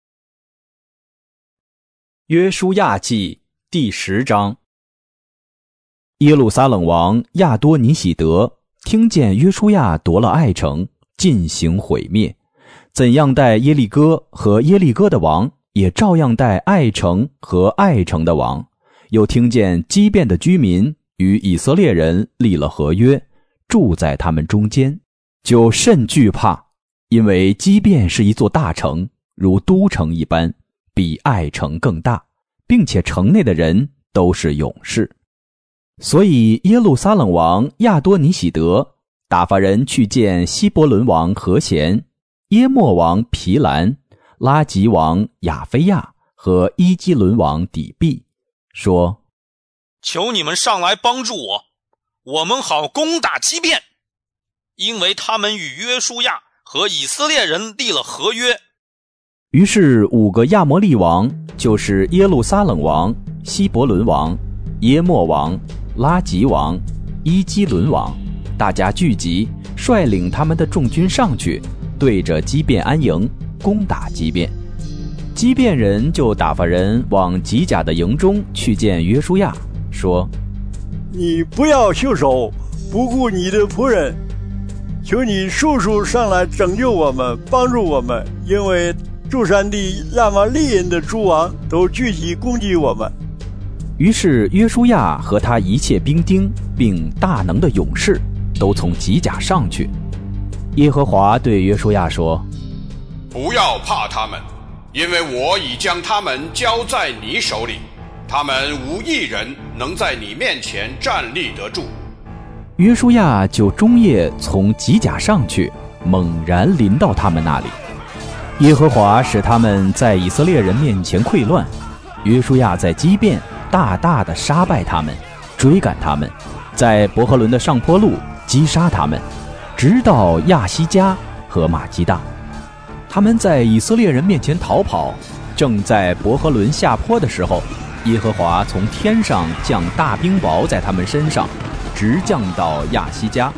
约书亚记第十章。耶路撒冷王亚多尼喜德听见约书亚夺了爱城，进行毁灭，怎样待耶利哥和耶利哥的王，也照样待爱城和爱城的王。又听见基遍的居民与以色列人立了合约，住在他们中间，就甚惧怕，因为基遍是一座大城，如都城一般，比爱城更大，并且城内的人都是勇士。所以耶路撒冷王亚多尼喜德打发人去见希伯伦王何贤、耶莫王皮兰、拉吉王亚菲亚和伊基伦王底毕，说： 求你们上来帮助我，我们好攻打基遍，因为他们与约书亚和以色列人立了合约。 于是五个亚摩利王，就是耶路撒冷王、希伯伦王、耶莫王、拉吉王、伊基伦王，大家聚集，率领他们的众军上去，对着基遍安营，攻打基遍。基遍人就打发人往吉甲的营中去见约书亚，说： 你不要袖手不顾你的仆人，求你速速上来拯救我们，帮助我们，因为诸山地亚玛利人的诸王都聚集攻击我们。 于是约书亚和他一切兵丁并大能的勇士都从吉甲上去。耶和华对约书亚说： 不要怕他们，因为我已将他们交在你手里，他们无一人能在你面前站立得住。 约书亚就终夜从吉甲上去，猛然临到他们那里。耶和华使他们在以色列人面前溃乱，约书亚在基遍大大的杀败他们，追赶他们，在伯和伦的上坡路击杀他们，直到亚西加和马基大。他们在以色列人面前逃跑，正在伯和伦下坡的时候，耶和华从天上降大冰雹在他们身上，直降到亚西加，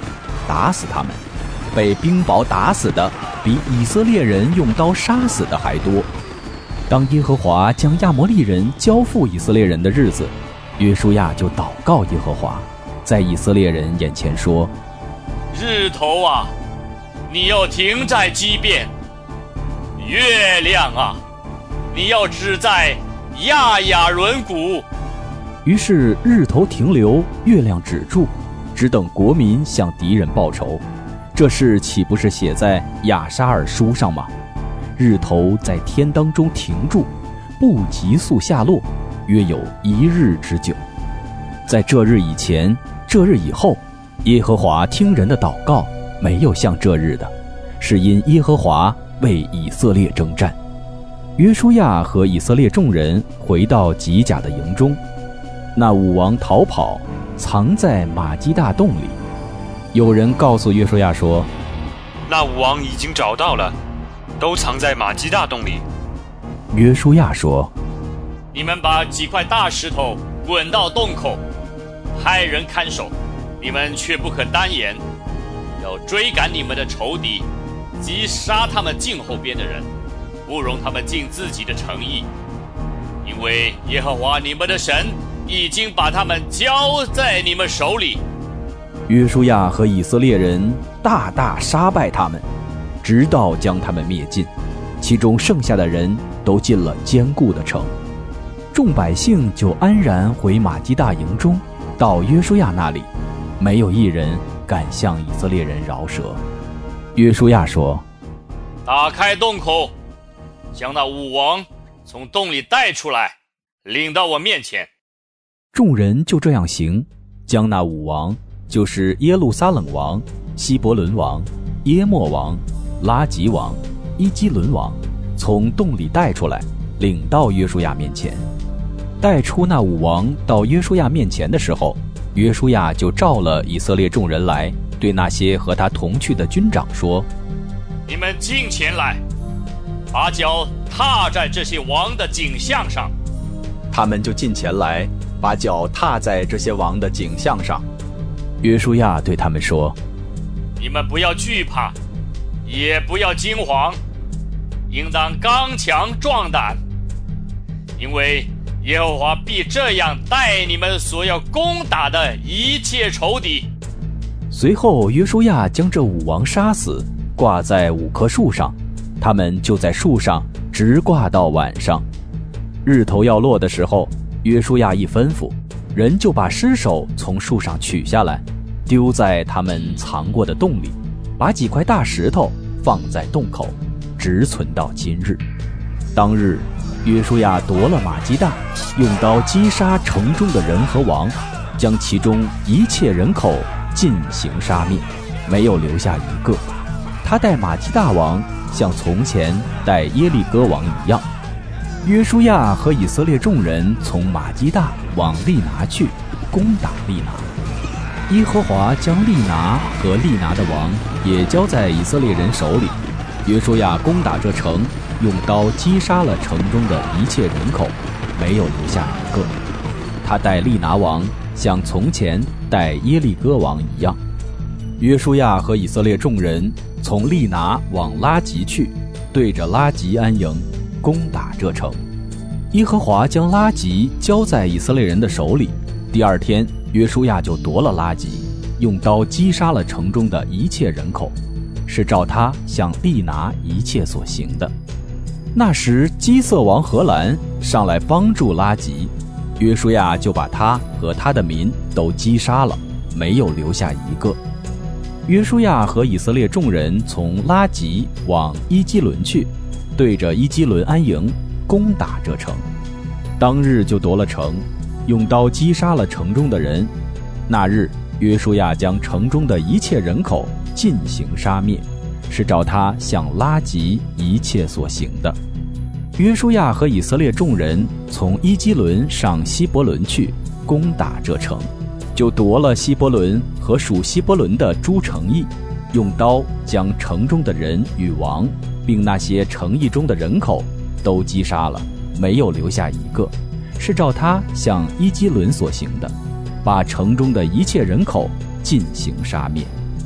打死他们，被冰雹打死的比以色列人用刀杀死的还多。当耶和华将亚摩利人交付以色列人的日子，约书亚就祷告耶和华，在以色列人眼前说： 日头啊，你要停在基遍；月亮啊，你要止在亚亚伦谷。 于是日头停留，月亮止住，只等国民向敌人报仇。这事岂不是写在亚沙尔书上吗？日头在天当中停住，不急速下落，约有一日之久。在这日以前，这日以后，耶和华听人的祷告，没有像这日的，是因耶和华为以色列征战。约书亚和以色列众人回到吉甲的营中，那武王逃跑，藏在马基大洞里。有人告诉约书亚说： 那武王已经找到了，都藏在马基大洞里。 约书亚说： 你们把几块大石头滚到洞口，派人看守，你们却不可单言，要追赶你们的仇敌，击杀他们境后边的人，不容他们进自己的城邑，因为耶和华你们的神已经把他们交在你们手里。 约书亚和以色列人大大杀败他们，直到将他们灭尽，其中剩下的人都进了坚固的城。众百姓就安然回马基大营中，到约书亚那里，没有一人敢向以色列人饶舌。约书亚说： 打开洞口，将那武王从洞里带出来，领到我面前。 众人就这样行，将那武王，就是耶路撒冷王、希伯伦王、耶莫王、拉吉王、伊基伦王，从洞里带出来，领到约书亚面前。带出那武王到约书亚面前的时候，约书亚就召了以色列众人来，对那些和他同去的军长说： 你们近前来，把脚踏在这些王的颈项上。 他们就近前来，把脚踏在这些王的颈项上。约书亚对他们说： 你们不要惧怕，也不要惊惶，应当刚强壮胆，因为耶和华必这样待你们所要攻打的一切仇敌。 随后约书亚将这五王杀死，挂在五棵树上，他们就在树上直挂到晚上。日头要落的时候，约书亚一吩咐，人就把尸首从树上取下来，丢在他们藏过的洞里，把几块大石头放在洞口，直存到今日。当日约书亚夺了马基大，用刀击杀城中的人和王，将其中一切人口尽行杀灭，没有留下一个。他待马基大王像从前待耶利哥王一样。约书亚和以色列众人从马基大往利拿去，攻打利拿。耶和华将利拿和利拿的王也交在以色列人手里。约书亚攻打这城，用刀击杀了城中的一切人口，没有留下一个。他待利拿王像从前待耶利哥王一样。约书亚和以色列众人从利拿往拉吉去，对着拉吉安营，攻打这城。耶和华将拉吉交在以色列人的手里。第二天，约书亚就夺了拉吉，用刀击杀了城中的一切人口，是照他向利拿一切所行的。那时基色王荷兰上来帮助拉吉，约书亚就把他和他的民都击杀了，没有留下一个。约书亚和以色列众人从拉吉往伊基伦去，对着伊基伦安营，攻打这城。当日就夺了城，用刀击杀了城中的人。那日约书亚将城中的一切人口尽行杀灭，是照他向拉吉一切所行的。约书亚和以色列众人从伊基伦上希伯伦去，攻打这城，就夺了希伯伦和属希伯伦的诸城邑，用刀将城中的人与王，并那些城邑中的人口都击杀了，没有留下一个，是照他向伊基伦所行的，把城中的一切人口尽行杀灭。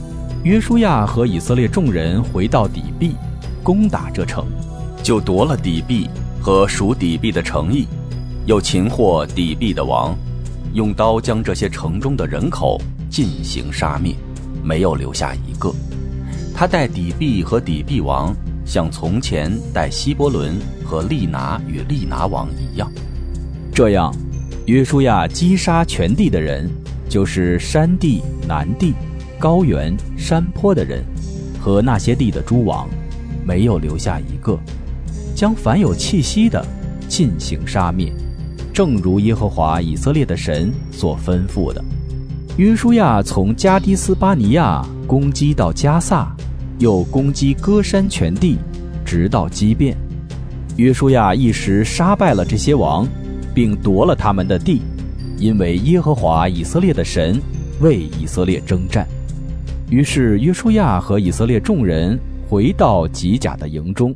约书亚和以色列众人回到底壁，攻打这城，就夺了底壁和属底壁的城邑，又擒获底壁的王，用刀将这些城中的人口尽行杀灭，没有留下一个。他待底壁和底壁王，像从前待希伯伦和利拿与利拿王一样。这样，约书亚击杀全地的人，就是山地、南地、高原、山坡的人和那些地的诸王，没有留下一个，将凡有气息的尽行杀灭，正如耶和华以色列的神所吩咐的。约书亚从加迪斯巴尼亚攻击到加萨，又攻击歌山全地，直到基遍。约书亚一时杀败了这些王，并夺了他们的地，因为耶和华以色列的神为以色列征战。于是约书亚和以色列众人回到吉甲的营中。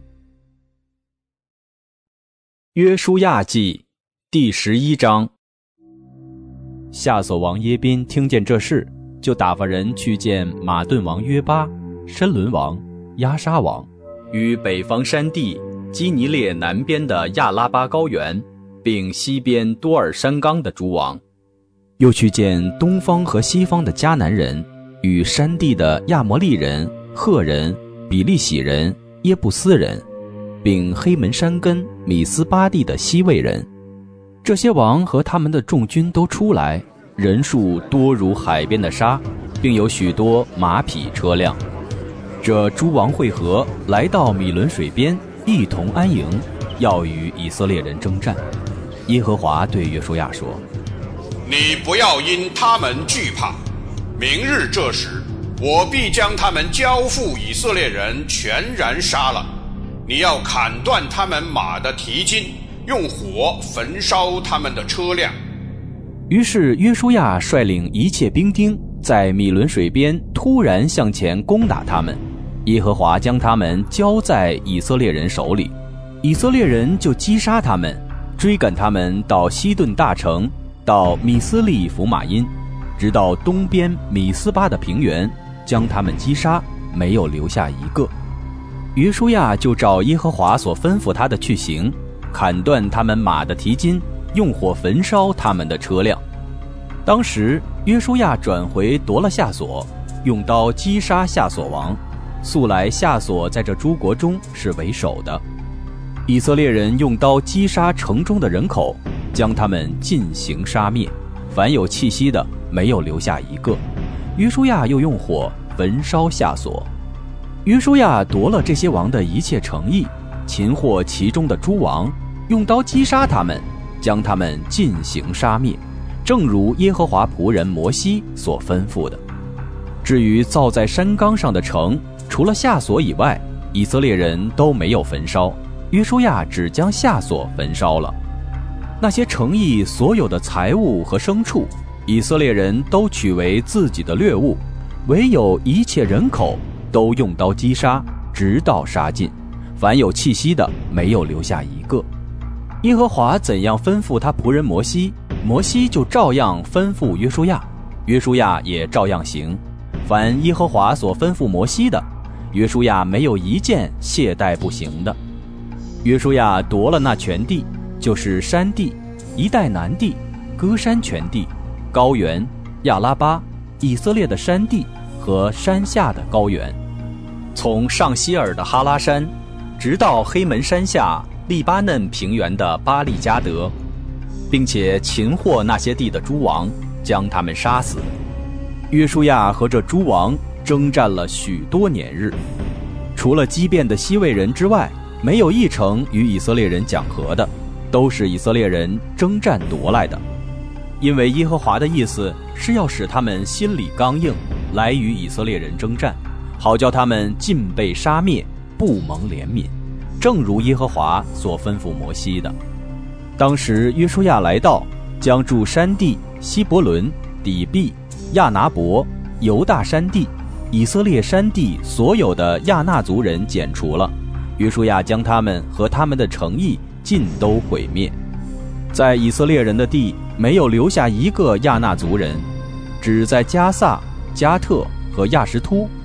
约书亚记第十一章。夏所王耶宾听见这事，就打发人去见马顿王约巴、申伦王、亚沙王，与北方山地基尼列南边的亚拉巴高原，并西边多尔山冈的诸王，又去见东方和西方的迦南人，与山地的亚摩利人、赫人、比利洗人、耶布斯人，并黑门山根米斯巴地的西魏人。这些王和他们的众军都出来，人数多如海边的沙，并有许多马匹车辆。这诸王会合，来到米伦水边，一同安营，要与以色列人征战。耶和华对约书亚说： 你不要因他们惧怕，明日这时，我必将他们交付以色列人，全然杀了。你要砍断他们马的蹄筋，用火焚烧他们的车辆。 于是约书亚率领一切兵丁，在米伦水边突然向前攻打他们，耶和华将他们交在以色列人手里，以色列人就击杀他们，追赶他们到西顿大城，到米斯利弗马因，直到东边米斯巴的平原，将他们击杀，没有留下一个。约书亚就照耶和华所吩咐他的去行，砍断他们马的蹄筋，用火焚烧他们的车辆。当时约书亚转回夺了夏所，用刀击杀夏所王。素来夏所在这诸国中是为首的。以色列人用刀击杀城中的人口，将他们尽行杀灭，凡有气息的没有留下一个。约书亚又用火焚烧夏所。约书亚夺了这些王的一切城邑，擒获其中的诸王，用刀击杀他们，将他们尽行杀灭，正如耶和华仆人摩西所吩咐的。至于造在山冈上的城，除了夏所以外，以色列人都没有焚烧，约书亚只将夏所焚烧了。那些城邑所有的财物和牲畜，以色列人都取为自己的掠物，唯有一切人口都用刀击杀，直到杀尽，凡有气息的没有留下一个。耶和华怎样吩咐他仆人摩西，摩西就照样吩咐约书亚，约书亚也照样行。凡耶和华所吩咐摩西的，约书亚没有一件懈怠不行的。约书亚夺了那全地，就是山地、一带南地、歌山全地、高原、亚拉巴、以色列的山地和山下的高原，从上希尔的哈拉山，直到黑门山下利巴嫩平原的巴利加德，并且擒获那些地的诸王，将他们杀死。约书亚和这诸王征战了许多年日，除了基遍的西魏人之外，没有一城与以色列人讲和的，都是以色列人征战夺来的。因为耶和华的意思是要使他们心里刚硬，来与以色列人征战，好叫他们尽被杀灭，不蒙怜悯，正如耶和华所吩咐摩西的。当时约书亚来到，将住山地、希伯伦、底壁、亚拿伯、犹大山地、以色列山地所有的亚纳族人剪除了，约书亚将他们和他们的城邑尽都毁灭。在以色列人的地没有留下一个亚纳族人，只在加萨、加特和亚什突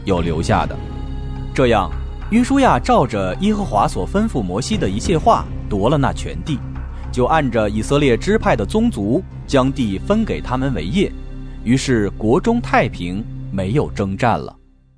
有留下的。这样，约书亚照着耶和华所吩咐摩西的一切话，夺了那全地，就按着以色列支派的宗族，将地分给他们为业。于是国中太平，没有征战了。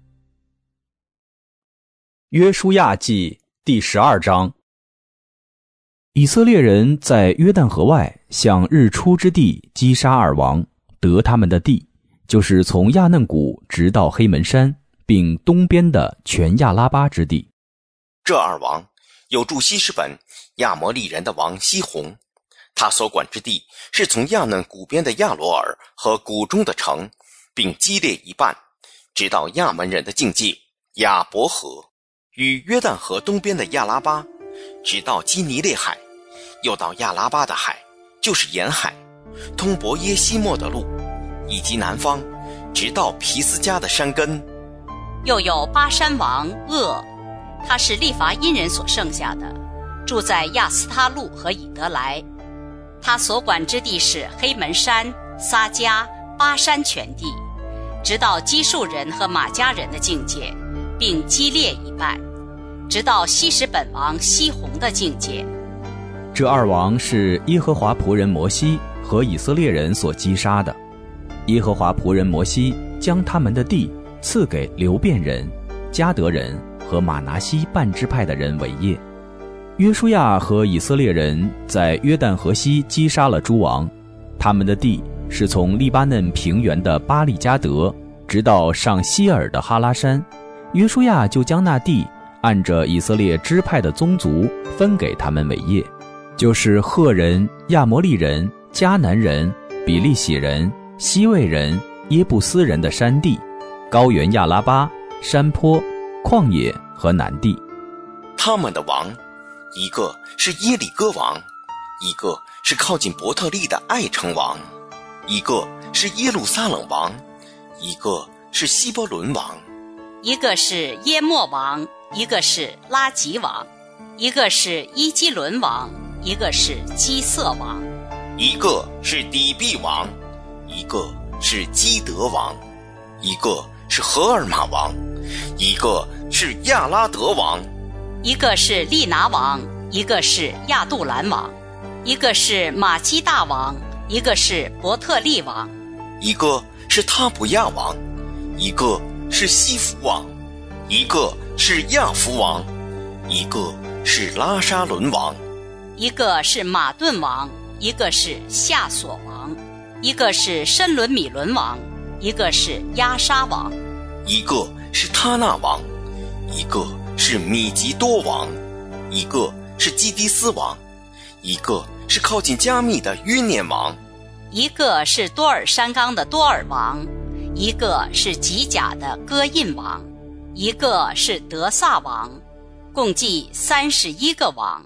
约书亚记第十二章。以色列人在约旦河外向日出之地击杀二王，得他们的地，就是从亚嫩谷直到黑门山，并东边的全亚拉巴之地。 这二王有住西什本亚摩利人的王西宏，他所管之地是从亚嫩谷边的亚罗尔和谷中的城，并基列一半，直到亚门人的境界亚伯河，与约旦河东边的亚拉巴，直到基尼列海，又到亚拉巴的海，就是沿海，通伯耶西莫的路，以及南方，直到皮斯加的山根。 又有巴山王噩，他是利伐因人所剩下的，住在亚斯他路和以德来。他所管之地是黑门山、撒迦、巴山全地，直到基述人和马加人的境界，并基列一半，直到西什本王西宏的境界。 这二王是耶和华仆人摩西和以色列人所击杀的。耶和华仆人摩西将他们的地赐给流便人、迦得人和玛拿西半支派的人为业。约书亚和以色列人在约旦河西击杀了诸王，他们的地是从利巴嫩平原的巴利迦得，直到上希尔的哈拉山。约书亚就将那地按着以色列支派的宗族分给他们为业，就是赫人、亚摩利人、迦南人、比利洗人、西魏人、耶布斯人的山地、高原亚拉巴、山坡、旷野和南地。 他们的王，一个是耶利哥王，一个是靠近伯特利的爱城王，一个是耶路撒冷王，一个是希伯伦王， 一个是耶莫王，一个是拉吉王，一个是伊基伦王，一个是基色王， 一个是底比王，一个是基德王，一个是荷尔玛王，一个是亚拉德王， 一个是利拿王，一个是亚杜兰王，一个是马基大王，一个是伯特利王， 一个是他普亚王，一个是西弗王，一个是亚弗王，一个是拉沙伦王， 一个是马顿王，一个是夏索王，一个是申伦米伦王，一个是亚沙王， 一个是他那王，一个是米吉多王，一个是基迪斯王，一个是靠近加密的约念王， 一个是多尔山冈的多尔王，一个是吉甲的哥印王，一个是德萨王，共计三十一个王。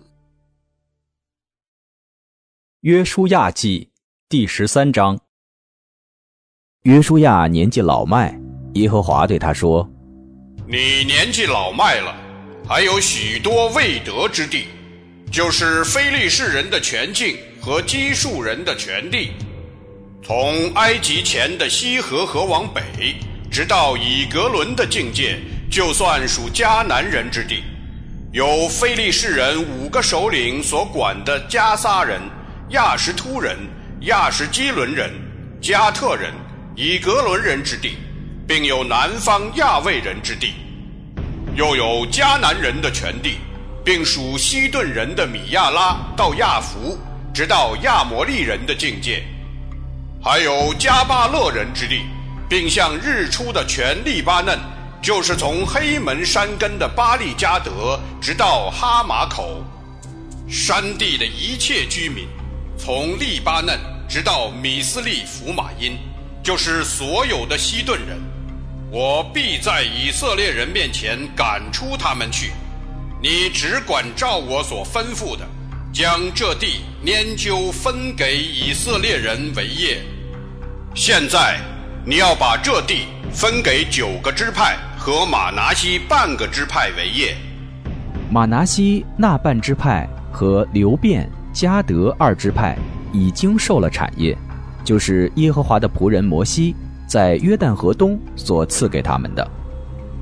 约书亚记第十三章。约书亚年纪老迈，耶和华对他说： 你年纪老迈了，还有许多未得之地，就是非利士人的全境和基述人的全地，从埃及前的西河河往北，直到以格伦的境界，就算属迦南人之地。有非利士人五个首领所管的加撒人、亚什突人、亚什基伦人、加特人、以格伦人之地，并有南方亚卫人之地，又有迦南人的全地，并属西顿人的米亚拉到亚弗，直到亚摩利人的境界，还有加巴勒人之地，并向日出的全利巴嫩，就是从黑门山根的巴利迦得直到哈马口，山地的一切居民，从利巴嫩直到米斯利弗马因，就是所有的西顿人，我必在以色列人面前赶出他们去。你只管照我所吩咐的，将这地拈阄分给以色列人为业。现在你要把这地分给九个支派和马拿西半个支派为业。 马拿西那半支派和流便、迦得二支派已经受了产业，就是耶和华的仆人摩西在约旦河东所赐给他们的。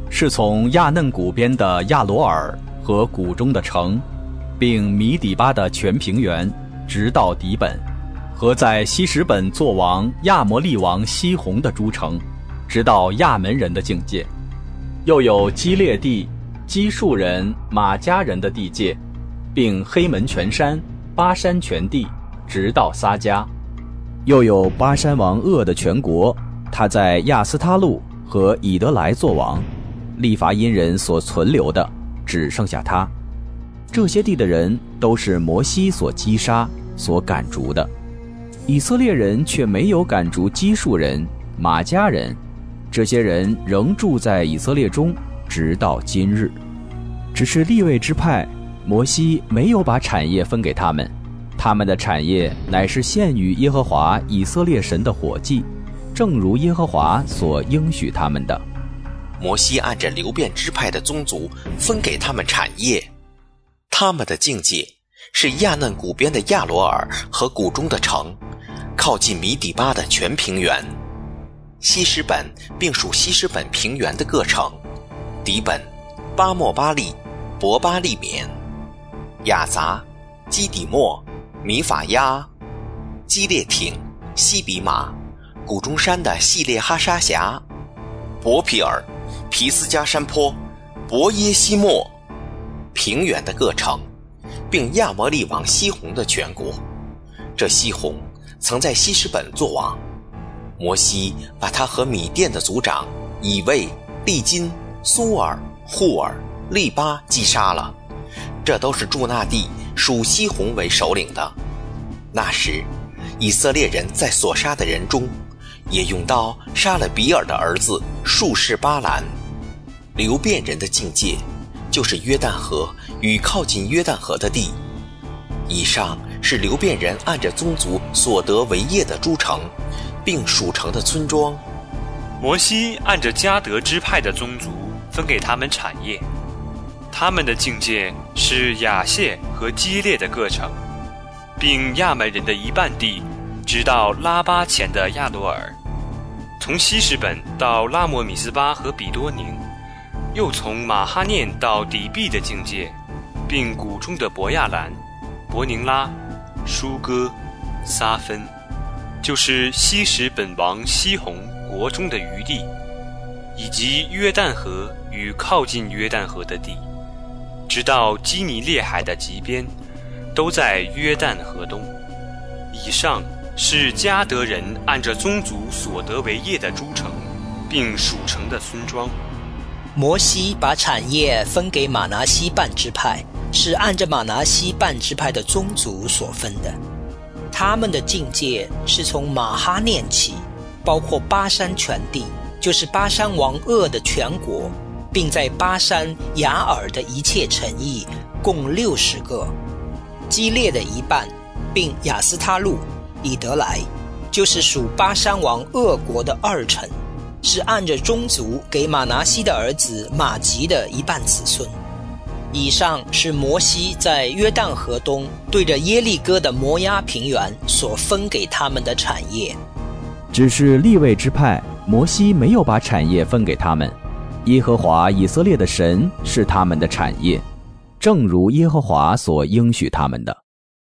是从亚嫩谷边的亚罗尔和谷中的城，并米底巴的全平原，直到底本，和在西什本作王亚摩利王西宏的诸城，直到亚门人的境界。又有基列地、基述人、马加人的地界，并黑门全山、巴山全地，直到撒迦。又有巴山王噩的全国，他在亚斯他路和以德来作王，利伐因人所存留的只剩下他。这些地的人都是摩西所击杀、所赶逐的。以色列人却没有赶逐基述人、马加人，这些人仍住在以色列中，直到今日。只是利未支派，摩西没有把产业分给他们，他们的产业乃是献于耶和华以色列神的火祭，正如耶和华所应许他们的。 摩西按着流便支派的宗族分给他们产业，他们的境界是亚嫩谷边的亚罗尔和谷中的城，靠近米底巴的全平原，西什本并属西什本平原的各城，底本、巴莫巴利、伯巴利缅、亚杂、基底莫、米法亚、基列挺、西比马、谷中山的细列哈沙峡、伯皮尔、皮斯加山坡、伯耶西莫平原的各城，并亚摩利王西宏的全国。这西宏曾在西什本作王，摩西把他和米甸的族长以卫、利金、苏尔、户尔、利巴击杀了，这都是住那地属西宏为首领的。那时以色列人在所杀的人中，也用刀杀了比尔的儿子术士巴兰。流便人的境界就是约旦河与靠近约旦河的地。以上是流便人按着宗族所得为业的诸城，并属城的村庄。 摩西按着迦得支派的宗族分给他们产业，他们的境界是亚谢和基列的各城，并亚门人的一半地，直到拉巴前的亚罗尔，从西什本到拉摩米斯巴和比多宁，又从马哈念到底壁的境界，并谷中的伯亚兰、伯宁拉、舒哥、撒芬，就是西什本王西宏国中的余地，以及约旦河与靠近约旦河的地，直到基尼列海的极边，都在约旦河东。以上是迦得人按着宗族所得为业的诸城，并属城的村庄。 摩西把产业分给马拿西半支派，是按着马拿西半支派的宗族所分的。他们的境界是从马哈念起，包括巴山全地，就是巴山王噩的全国，并在巴山雅尔的一切城邑，共六十个。基列的一半，并亚斯他路、以德来，就是属巴山王噩国的二城，是按着宗族给马拿西的儿子马吉的一半子孙。以上是摩西在约旦河东对着耶利哥的摩押平原所分给他们的产业。 只是利未支派，摩西没有把产业分给他们，耶和华以色列的神是他们的产业，正如耶和华所应许他们的。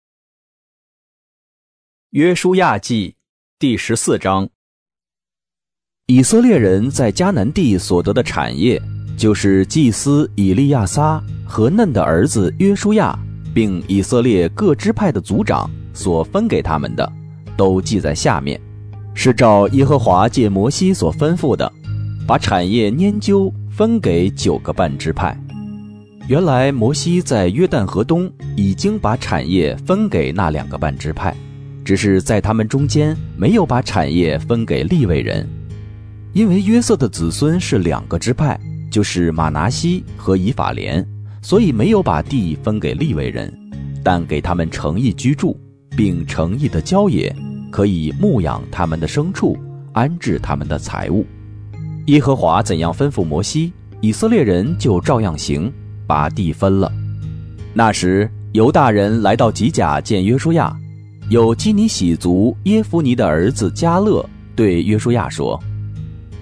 约书亚记第十四章。以色列人在迦南地所得的产业，就是祭司以利亚撒和嫩的儿子约书亚，并以色列各支派的族长所分给他们的，都记在下面，是照耶和华借摩西所吩咐的，把产业拈阄分给九个半支派。原来摩西在约旦河东已经把产业分给那两个半支派，只是在他们中间没有把产业分给利未人。因为约瑟的子孙是两个支派，就是马拿西和以法莲，所以没有把地分给利未人，但给他们诚意居住，并诚意的郊野，可以牧养他们的牲畜，安置他们的财物。耶和华怎样吩咐摩西，以色列人就照样行，把地分了。那时犹大人来到吉甲见约书亚，有基尼喜族耶孚尼的儿子迦勒对约书亚说：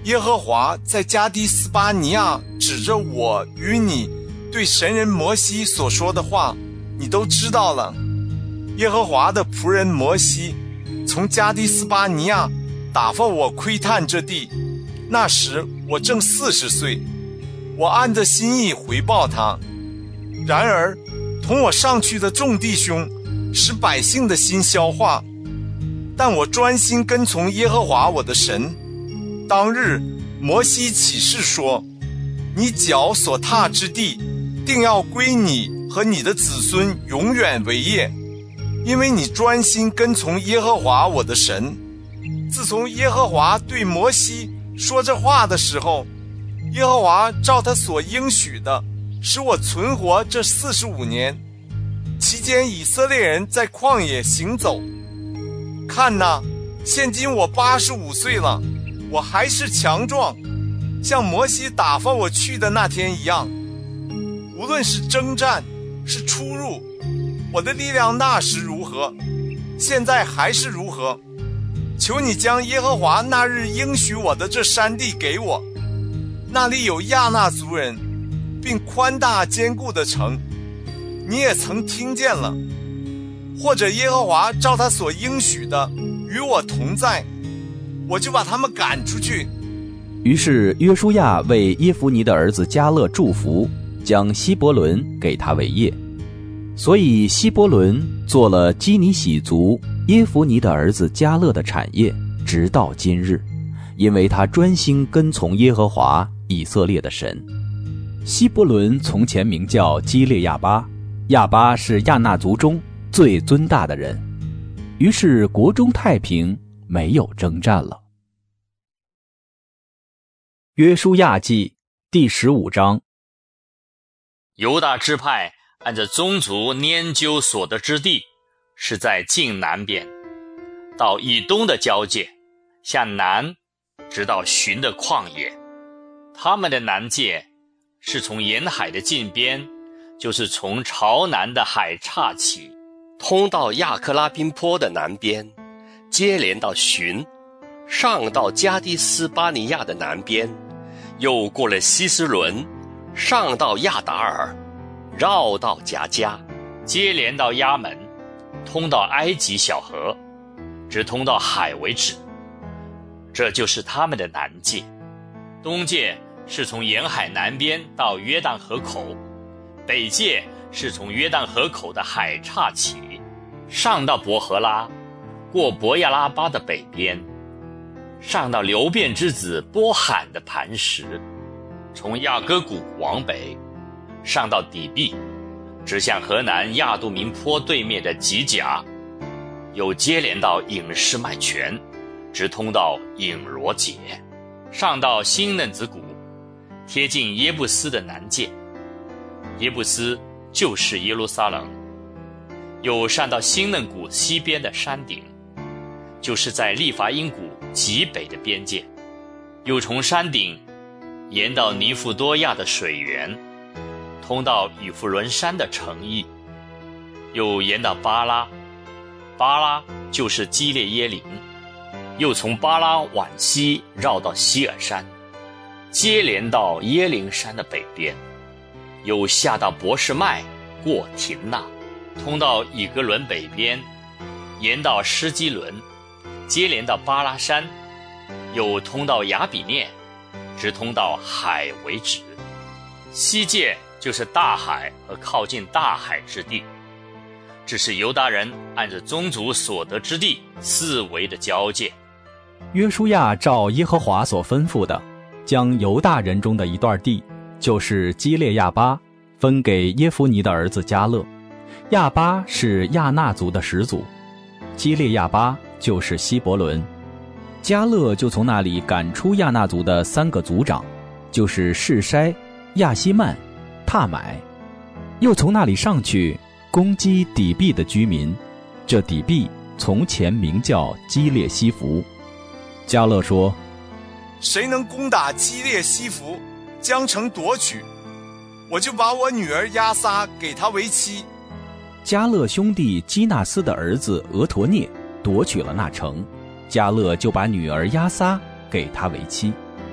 耶和华在加迪斯巴尼亚指着我与你对神人摩西所说的话，你都知道了。耶和华的仆人摩西从加迪斯巴尼亚打发我窥探这地，那时我正四十岁，我按着心意回报他。然而同我上去的众弟兄使百姓的心消化，但我专心跟从耶和华我的神。当日摩西起誓说，你脚所踏之地定要归你和你的子孙永远为业，因为你专心跟从耶和华我的神。自从耶和华对摩西说这话的时候，耶和华照他所应许的使我存活这四十五年，期间以色列人在旷野行走。看哪，现今我八十五岁了，我还是强壮，像摩西打发我去的那天一样。无论是征战是出入，我的力量那时如何，现在还是如何。求你将耶和华那日应许我的这山地给我，那里有亚衲族人，并宽大坚固的城，你也曾听见了。或者耶和华照他所应许的与我同在，我就把他们赶出去。 于是约书亚为耶孚尼的儿子迦勒祝福，将希伯伦给他为业。所以希伯伦做了基尼喜族耶孚尼的儿子迦勒的产业，直到今日，因为他专心跟从耶和华以色列的神。希伯伦从前名叫基列亚巴，亚巴是亚衲族中最尊大的人。于是国中太平，没有征战了。约书亚记第十五章。 犹大支派按着宗族拈阄所得之地，是在近南边，到以东的交界，向南直到寻的旷野。他们的南界是从沿海的近边，就是从朝南的海岔起， 通到亚克拉宾坡的南边，接连到寻，上到加迪斯巴尼亚的南边，又过了希斯伦，上到亚达尔，绕到迦迦， 接连到亚门，通到埃及小河，直通到海为止。这就是他们的南界。东界是从沿海南边到约旦河口，北界是从约旦河口的海岔起，上到伯和拉，过伯亚拉巴的北边，上到流便之子波罕的磐石，从亚戈谷往北，上到底壁，直向河南亚杜明坡对面的吉甲，又接连到隐士麦泉，直通到隐罗解，上到新嫩子谷，贴近耶布斯的南界。耶布斯就是耶路撒冷，又上到新嫩谷西边的山顶，就是在利伐因谷极北的边界，又从山顶沿到尼富多亚的水源，通到以弗伦山的城邑，又沿到巴拉，巴拉就是基列耶林，又从巴拉往西绕到希尔山，接连到耶林山的北边，又下到伯示麦，过廷纳，通到以格伦北边，沿到施基伦，接连到巴拉山，又通到雅比涅，直通到海为止。西界就是大海和靠近大海之地。这是犹大人按着宗族所得之地四围的交界。 约书亚照耶和华所吩咐的，将犹大人中的一段地，就是基列亚巴，分给耶孚尼的儿子迦勒。亚巴是亚衲族的始祖，基列亚巴就是希伯伦。迦勒就从那里赶出亚衲族的三个族长，就是示筛、亚希曼、踏买，又从那里上去攻击底壁的居民。这底壁从前名叫基列西弗。迦勒说， 谁能攻打基列西弗，将城夺取，我就把我女儿亚撒给他为妻。 迦勒兄弟基纳斯的儿子俄陀聂夺取了那城，迦勒就把女儿亚撒给他为妻。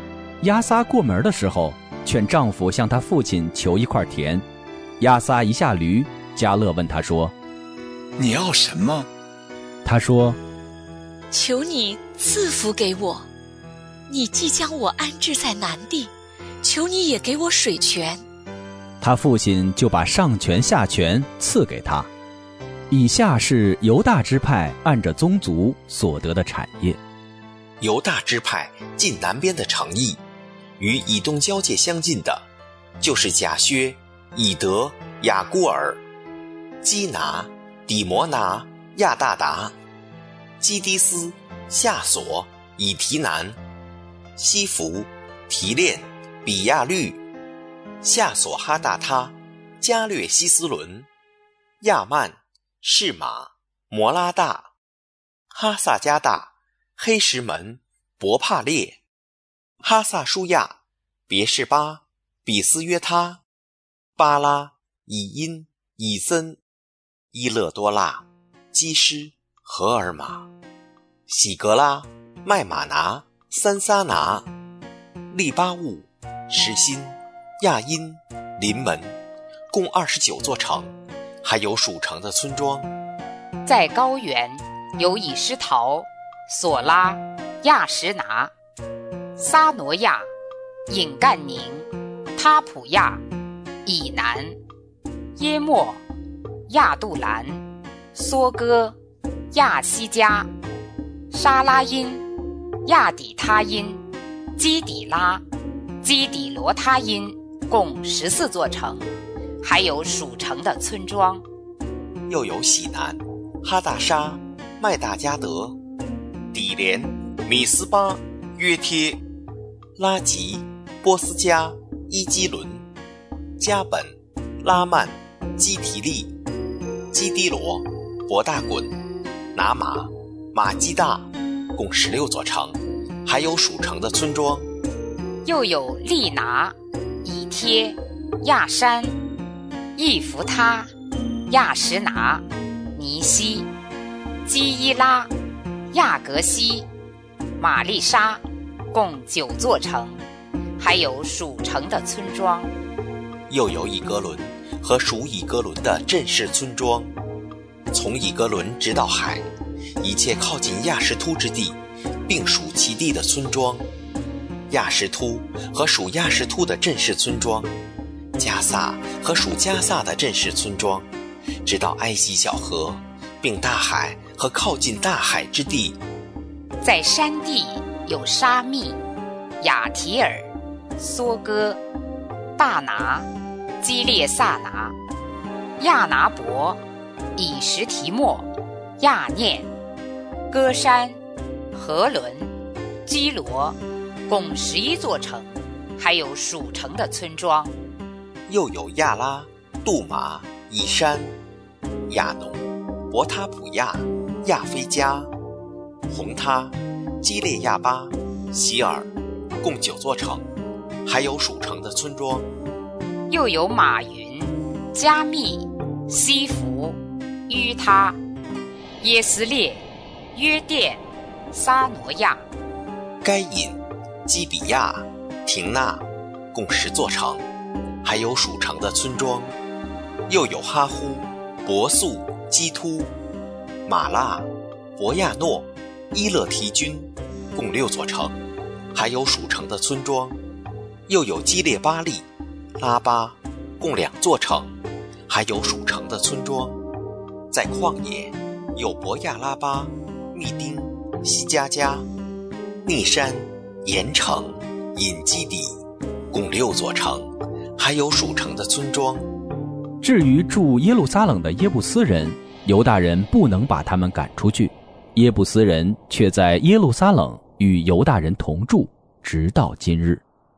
亚撒过门的时候，劝丈夫向他父亲求一块田。亚撒一下驴，迦勒问他说： 你要什么？ 他说： 求你赐福给我，你既将我安置在南地，求你也给我水泉。 他父亲就把上泉下泉赐给他。以下是犹大支派按着宗族所得的产业。 犹大支派近南边的城邑，与以东交界相近的，就是甲薛、以德、雅孤尔、基拿、底摩拿、亚大达、基迪斯、夏索、以提南、西弗、提炼、比亚律、夏索哈大他、加略西斯伦、亚曼、士马、摩拉大、哈萨加大、黑石门、伯帕列、哈萨舒亚、别是巴、比斯约他、巴拉、以因、以森、伊勒多拉、基施、荷尔玛、喜格拉、麦马拿、三撒拿、利巴务、什辛、亚因、临门，共二十九座城，还有属城的村庄。 在高原有以施陶、索拉、亚什拿、撒挪亚、隐干宁、他普亚、以南、耶莫、亚杜兰、梭哥、亚西加、沙拉因、亚底他因、基底拉、基底罗他因，共十四座城，还有属城的村庄。 又有喜南、哈大沙、麦大加德、底连、米斯巴、约帖、拉吉、波斯加、伊基伦、加本、拉曼、基提利、基迪罗、伯大滚、拿马、马基大，共十六座城，还有属城的村庄。 又有利拿、以帖、亚山、易弗他、亚什拿、尼西、基伊拉、亚格西、玛丽莎，共九座城，还有属城的村庄。 又有以格伦和属以格伦的镇市村庄，从以格伦直到海，一切靠近亚什突之地，并属其地的村庄。亚什突和属亚什突的镇市村庄，加萨和属加萨的镇市村庄，直到埃及小河，并大海和靠近大海之地。 在山地有沙密、雅提尔、梭哥、大拿、基列萨拿、亚拿伯、以实提莫、亚念、歌山、和伦、基罗，共十一座城，还有属城的村庄。 又有亚拉、杜马、以山、亚农、伯他普亚、亚非加、红他、基列亚巴、希尔，共九座城，还有属城的村庄。 又有马云、加密、西弗、于他、耶斯列、约甸、撒挪亚、 该隐、基比亚、廷纳，共十座城，还有属城的村庄。又有哈呼、伯素、基突、马拉、伯亚诺、伊勒提军，共六座城，还有属城的村庄。又有基列巴利、拉巴，共两座城，还有属城的村庄。在旷野有伯亚拉巴、密丁、西加加、逆山、盐城、隐基底，共六座城，还有属城的村庄。 至于住耶路撒冷的耶布斯人，犹大人不能把他们赶出去，耶布斯人却在耶路撒冷与犹大人同住，直到今日。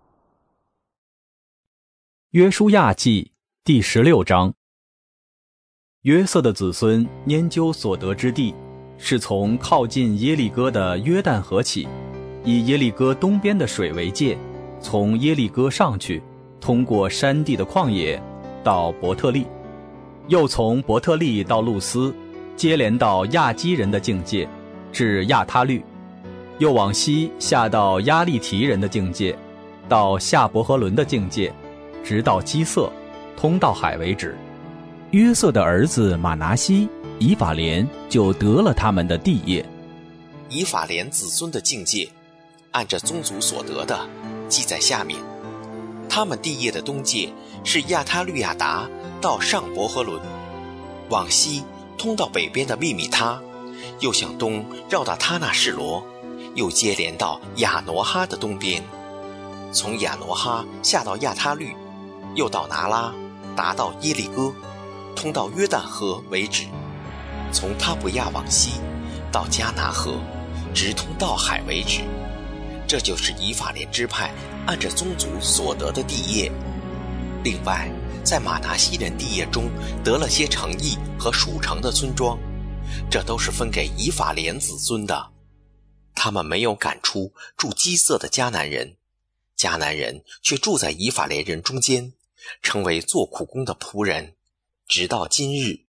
约书亚记第十六章。约瑟的子孙研究所得之地，是从靠近耶利哥的约旦河起，以耶利哥东边的水为界，从耶利哥上去，通过山地的旷野到伯特利，又从伯特利到路斯，接连到亚基人的境界，至亚他律，又往西下到亚利提人的境界， 到夏伯和伦的境界，直到基色，通到海为止。约瑟的儿子马拿西、以法莲就得了他们的地业。 以法莲子孙的境界，按着宗族所得的记在下面。他们地业的东界是亚他律亚达到上伯和伦，往西通到北边的密米他，又向东绕到他那示罗，又接连到亚挪哈的东边，从亚挪哈下到亚他律，又到拿拉，达到耶利哥，通到约旦河为止。从他普亚往西到迦拿河，直通到海为止。这就是以法莲支派按着宗族所得的地业。另外，在马拿西人地业中得了些城邑和属城的村庄，这都是分给以法莲子孙的。他们没有赶出住基色的迦南人，迦南人却住在以法莲人中间，成为做苦工的仆人，直到今日。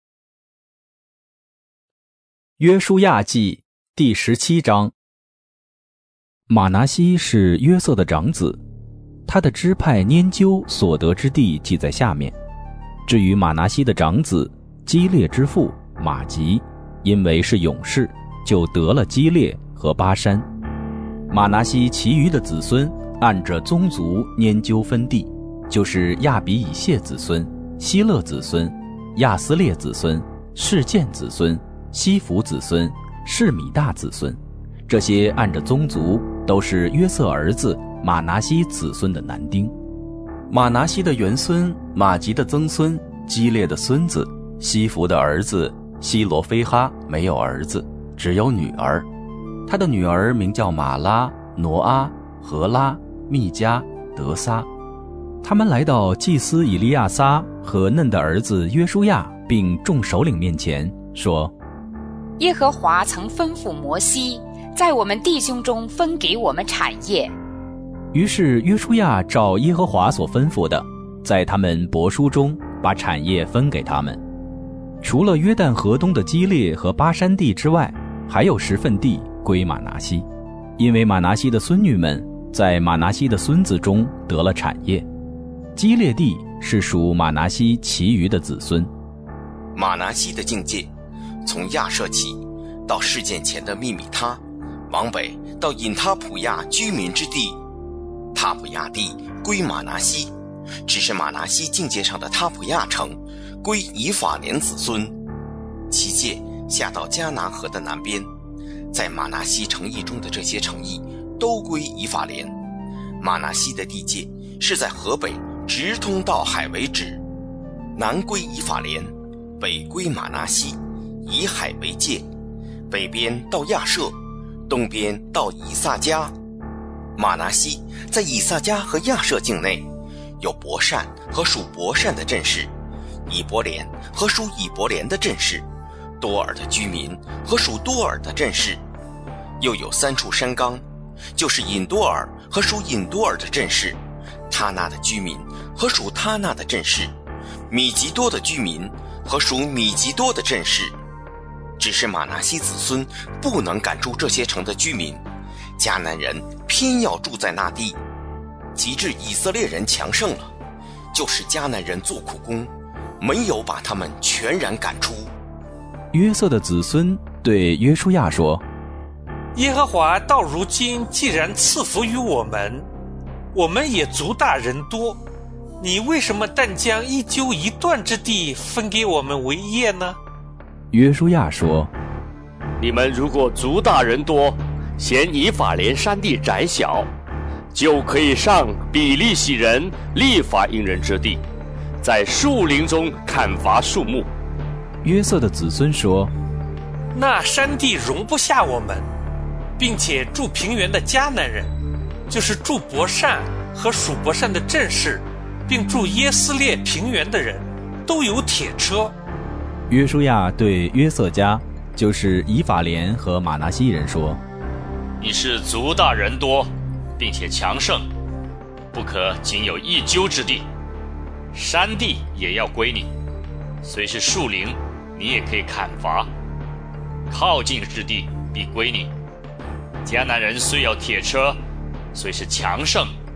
约书亚记第十七章。马拿西是约瑟的长子，他的支派拈阄所得之地记在下面。至于马拿西的长子基列之父马吉，因为是勇士，就得了基列和巴山。马拿西其余的子孙按着宗族拈阄分地，就是亚比以谢子孙、希勒子孙、亚斯列子孙、示剑子孙、西弗子孙、示米大子孙。这些按着宗族都是约瑟儿子马拿西子孙的男丁。马拿西的元孙马吉的曾孙基列的孙子西弗的儿子希罗非哈没有儿子，只有女儿。他的女儿名叫马拉、挪阿、荷拉、密加、德撒。他们来到祭司以利亚撒和嫩的儿子约书亚并众首领面前，说： 耶和华曾吩咐摩西，在我们弟兄中分给我们产业。 于是约书亚照耶和华所吩咐的，在他们伯书中把产业分给他们。除了约旦河东的基列和巴山地之外，还有十份地归马拿西，因为马拿西的孙女们在马拿西的孙子中得了产业。基列地是属马拿西其余的子孙。 马拿西的境界，从亚舍起到事件前的密米他，往北到隐他普亚居民之地。他普亚地归马拿西，只是马拿西境界上的他普亚城归以法莲子孙。其界下到迦拿河的南边，在马拿西城邑中的这些城邑都归以法莲。马拿西的地界是在河北直通到海为止，南归以法莲，北归马拿西，以海为界，北边到亚舍，东边到以萨迦。马拿西在以萨迦和亚舍境内，有伯善和属伯善的镇势，以伯莲和属以伯莲的镇势，多尔的居民和属多尔的镇势，又有三处山冈，就是隐多尔和属隐多尔的镇势，他那的居民和属他那的镇势，米吉多的居民和属米吉多的镇势。只是马拿西子孙不能赶出这些城的居民，迦南人偏要住在那地，及至以色列人强盛了，就是迦南人做苦工，没有把他们全然赶出。 约瑟的子孙对约书亚说： 耶和华到如今既然赐福于我们，我们也族大人多，你为什么但将一阄一段之地分给我们为业呢？ 约书亚说： 你们如果族大人多，嫌以法莲山地窄小，就可以上比利洗人利法因人之地，在树林中砍伐树木。 约瑟的子孙说： 那山地容不下我们，并且住平原的迦南人，就是住伯善和属伯善的镇势，并住耶斯列平原的人，都有铁车。 约书亚对约瑟家，就是以法莲和马拿西人说： 你是族大人多，并且强盛，不可仅有一阄之地，山地也要归你，虽是树林，你也可以砍伐，靠近之地必归你。迦南人虽有铁车，虽是强盛，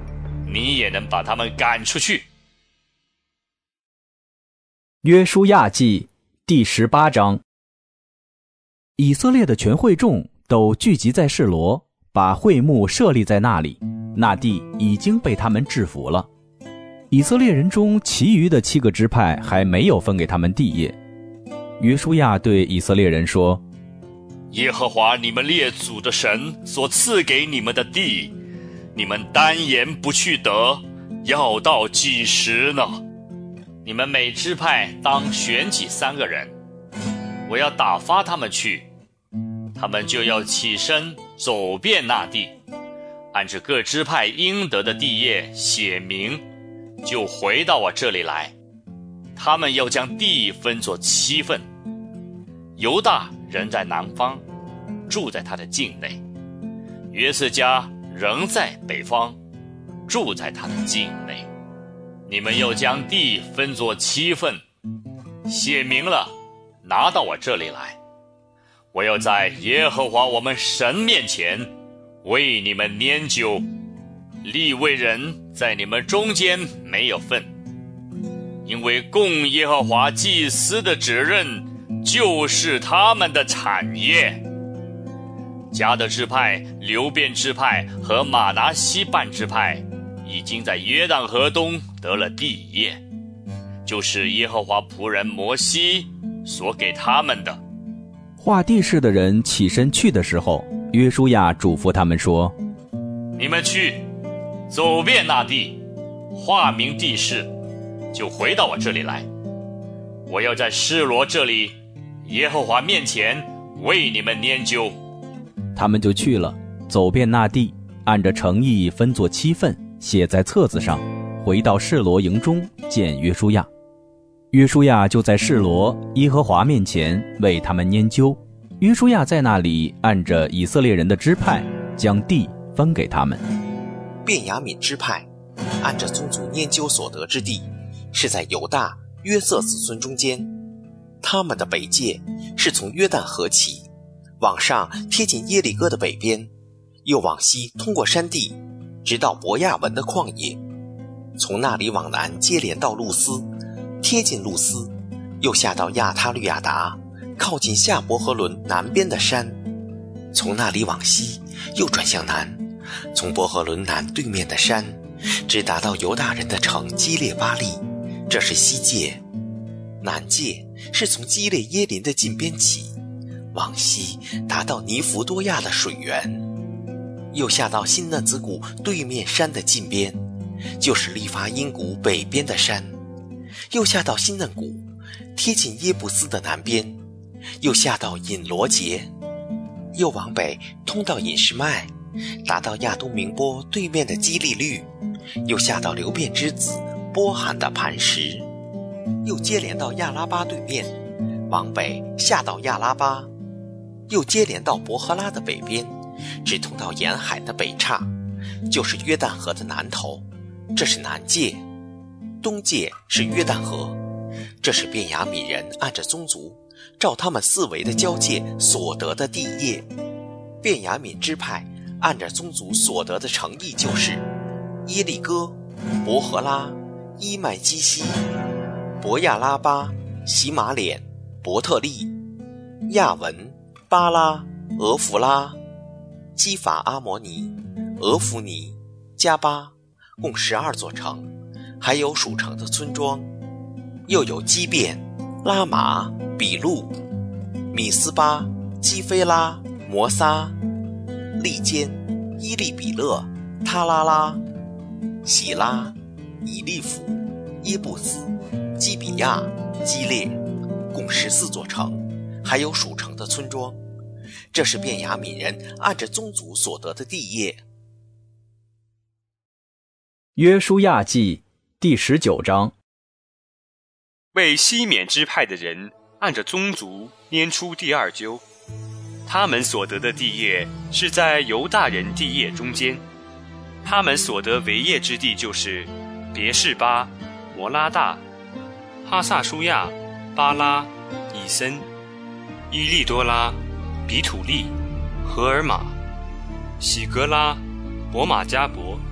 你也能把他们赶出去。 约书亚记第十八章。以色列的全会众都聚集在示罗，把会幕设立在那里，那地已经被他们制服了。以色列人中其余的七个支派还没有分给他们地业。约书亚对以色列人说， 耶和华你们列祖的神所赐给你们的地，你们单言不去得，要到几时呢？你们每支派当选几三个人，我要打发他们去，他们就要起身走遍那地，按着各支派应得的地业写明，就回到我这里来。他们要将地分作七份，犹大人在南方，住在他的境内；约瑟家仍在北方，住在他的境内。你们又将地分作七份，写明了，拿到我这里来。我要在耶和华我们神面前为你们拈阄。利未人在你们中间没有份，因为供耶和华祭司的职任就是他们的产业。迦得支派、流便支派和玛拿西半支派已经在约旦河东得了地业，就是耶和华仆人摩西所给他们的。 划地势的人起身去的时候，约书亚嘱咐他们说， 你们去走遍那地，划明地势，就回到我这里来。我要在示罗这里耶和华面前为你们拈阄。 他们就去了，走遍那地，按着城邑分作七份，写在册子上，回到示罗营中见约书亚。约书亚就在示罗耶和华面前为他们拈阄。约书亚在那里按着以色列人的支派，将地分给他们。 便雅悯支派按着宗族拈阄所得之地，是在犹大约瑟子孙中间。他们的北界是从约旦河起，往上贴近耶利哥的北边，又往西通过山地，直到伯亚文的旷野，从那里往南接连到路斯，贴近路斯，又下到亚他律亚达，靠近下伯和伦南边的山，从那里往西又转向南，从伯和伦南对面的山，直达到犹大人的城基列巴利，这是西界。南界是从基列耶林的近边起，往西达到尼弗多亚的水源，又下到新嫩子谷对面山的近边，就是利伐因谷北边的山，又下到新嫩谷，贴近耶布斯的南边，又下到隐罗杰，又往北通到隐士麦，达到亚东明波对面的基利律，又下到流便之子波罕的磐石，又接连到亚拉巴对面，往北下到亚拉巴，又接连到伯和拉的北边，直通到沿海的北岔，就是约旦河的南头，这是南界。东界是约旦河，这是便雅悯人按着宗族照他们四围的交界所得的地业。便雅悯支派按着宗族所得的城邑，就是耶利哥、伯和拉、伊麦基西、伯亚拉巴、喜马脸、伯特利、亚文、巴拉、俄弗拉、基法阿摩尼、俄弗尼、加巴，共十二座城，还有属城的村庄，又有基变、拉玛、比路、米斯巴、基菲拉、摩撒、利坚、伊利比勒、他拉拉、喜拉、以利府、耶布斯、基比亚、基列，共十四座城，还有属城的村庄。这是便雅悯人按着宗族所得的地业。 约书亚记第十九章。 为西缅支派的人按着宗族拈出第二阄，他们所得的地业是在犹大人地业中间。他们所得为业之地，就是别是巴、摩拉大、哈萨舒亚、巴拉、以森、伊利多拉、比土利、荷尔玛、喜格拉、伯马加伯、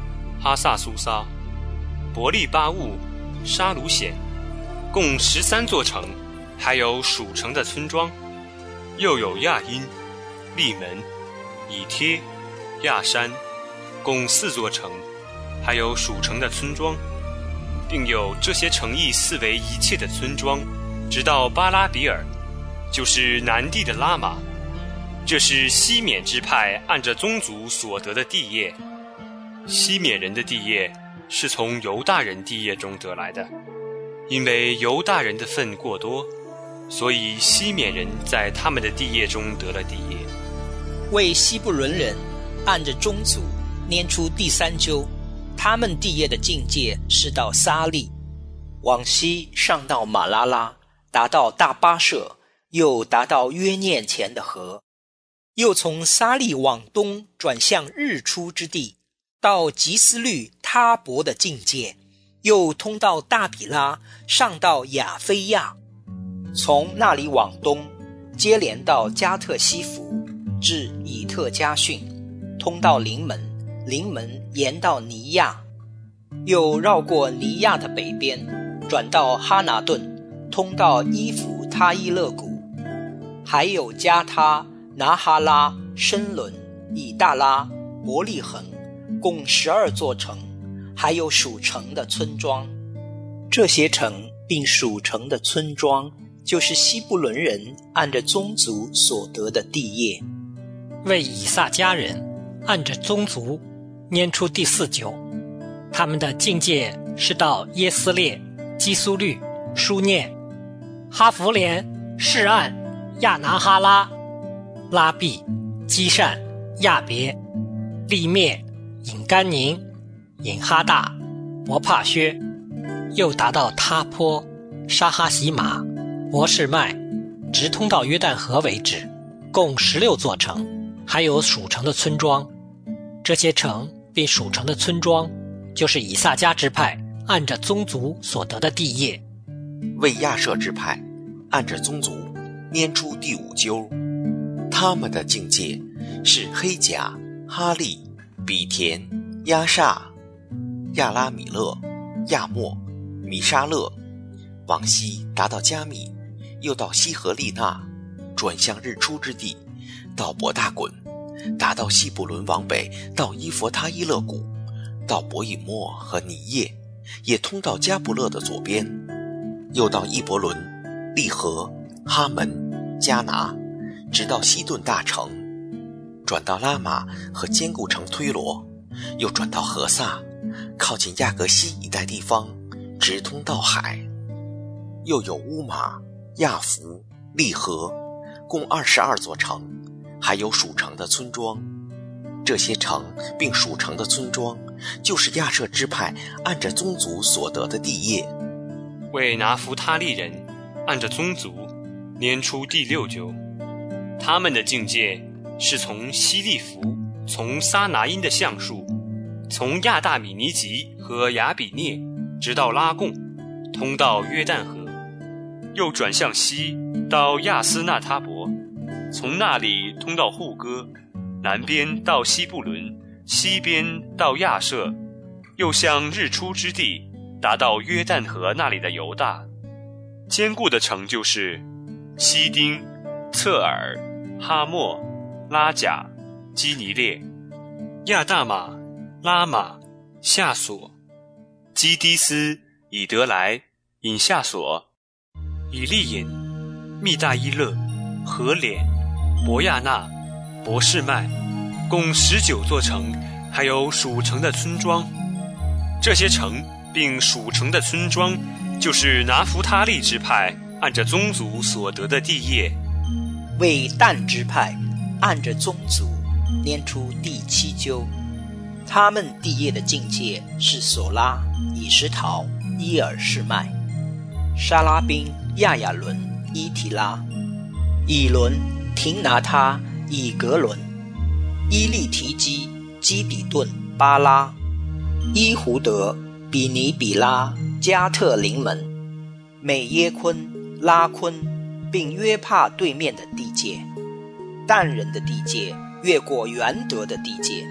哈萨苏沙、伯利巴务、沙鲁显，共十三座城，还有属城的村庄，又有亚因、利门、以帖、亚山，共四座城，还有属城的村庄，并有这些城邑四围一切的村庄，直到巴拉比尔，就是南地的拉玛。这是西缅支派按着宗族所得的地业。西缅人的地业是从犹大人地业中得来的，因为犹大人的份过多，所以西缅人在他们的地业中得了地业。 为西布伦人按着宗族拈出第三阄，他们地业的境界是到撒利，往西上到马拉拉，达到大巴舍，又达到约念前的河，又从撒利往东转向日出之地，到吉斯律他伯的境界，又通到大比拉，上到亚非亚，从那里往东接连到加特西弗，至以特加逊，通到临门，临门沿到尼亚，又绕过尼亚的北边，转到哈拿顿，通到伊弗他伊勒谷，还有加他、拿哈拉、申伦、以大拉、伯利恒，共十二座城，还有属城的村庄。这些城并属城的村庄，就是西布伦人按着宗族所得的地业。 为以撒家人按着宗族拈出第四阄，他们的境界是到耶斯列、基苏律、书念、哈弗连、示暗、亚拿哈拉、拉毕、基善、亚别、利灭、引甘宁、引哈大、伯帕薛，又达到他坡、沙哈西马、伯示麦，直通到约旦河为止，共十六座城，还有属城的村庄。这些城并属城的村庄，就是以撒家支派按着宗族所得的地业。 为亚舍支派按着宗族拈出第五阄，他们的境界是黑甲、哈利、比田、亚煞、亚拉米勒、亚莫、米沙勒，往西达到加米，又到西河利纳，转向日出之地，到伯大滚，达到西布伦往北，到伊弗他伊勒谷，到伯以莫和尼叶，也通到加布勒的左边，又到伊伯伦、利河、哈门、加拿，直到西顿大城，转到拉玛和坚固城推罗，又转到何萨，靠近亚革西一带地方，直通到海，又有乌马、亚弗、利河，共二十二座城，还有属城的村庄。这些城并属城的村庄，就是亚舍支派按着宗族所得的地业。 为拿弗他利人按着宗族拈出第六阄，他们的境界是从西利弗，从撒拿因的橡树，从亚大米尼吉和亚比涅，直到拉贡，通到约旦河，又转向西到亚斯纳他伯，从那里通到户哥，南边到西布伦，西边到亚舍，又向日出之地，达到约旦河那里的犹大。坚固的城就是西丁、侧耳、哈莫、拉甲、基尼列、亚大马、拉玛、夏索、基迪斯、以德莱、引夏索、以利隐、密大伊勒、何脸、伯亚纳、伯示麦，共十九座城，还有属城的村庄。这些城并属城的村庄，就是拿弗他利支派按着宗族所得的地业。 为但支派按着宗族拈出第七阄，他们地业的境界是索拉、以实陶、伊尔示麦、沙拉宾、亚亚伦、伊提拉、以伦、廷拿他、以格伦、伊利提基、基比顿、巴拉、伊胡德、比尼比拉、加特临门、美耶昆、拉昆，并约帕对面的地界。但人的地界越过元德的地界，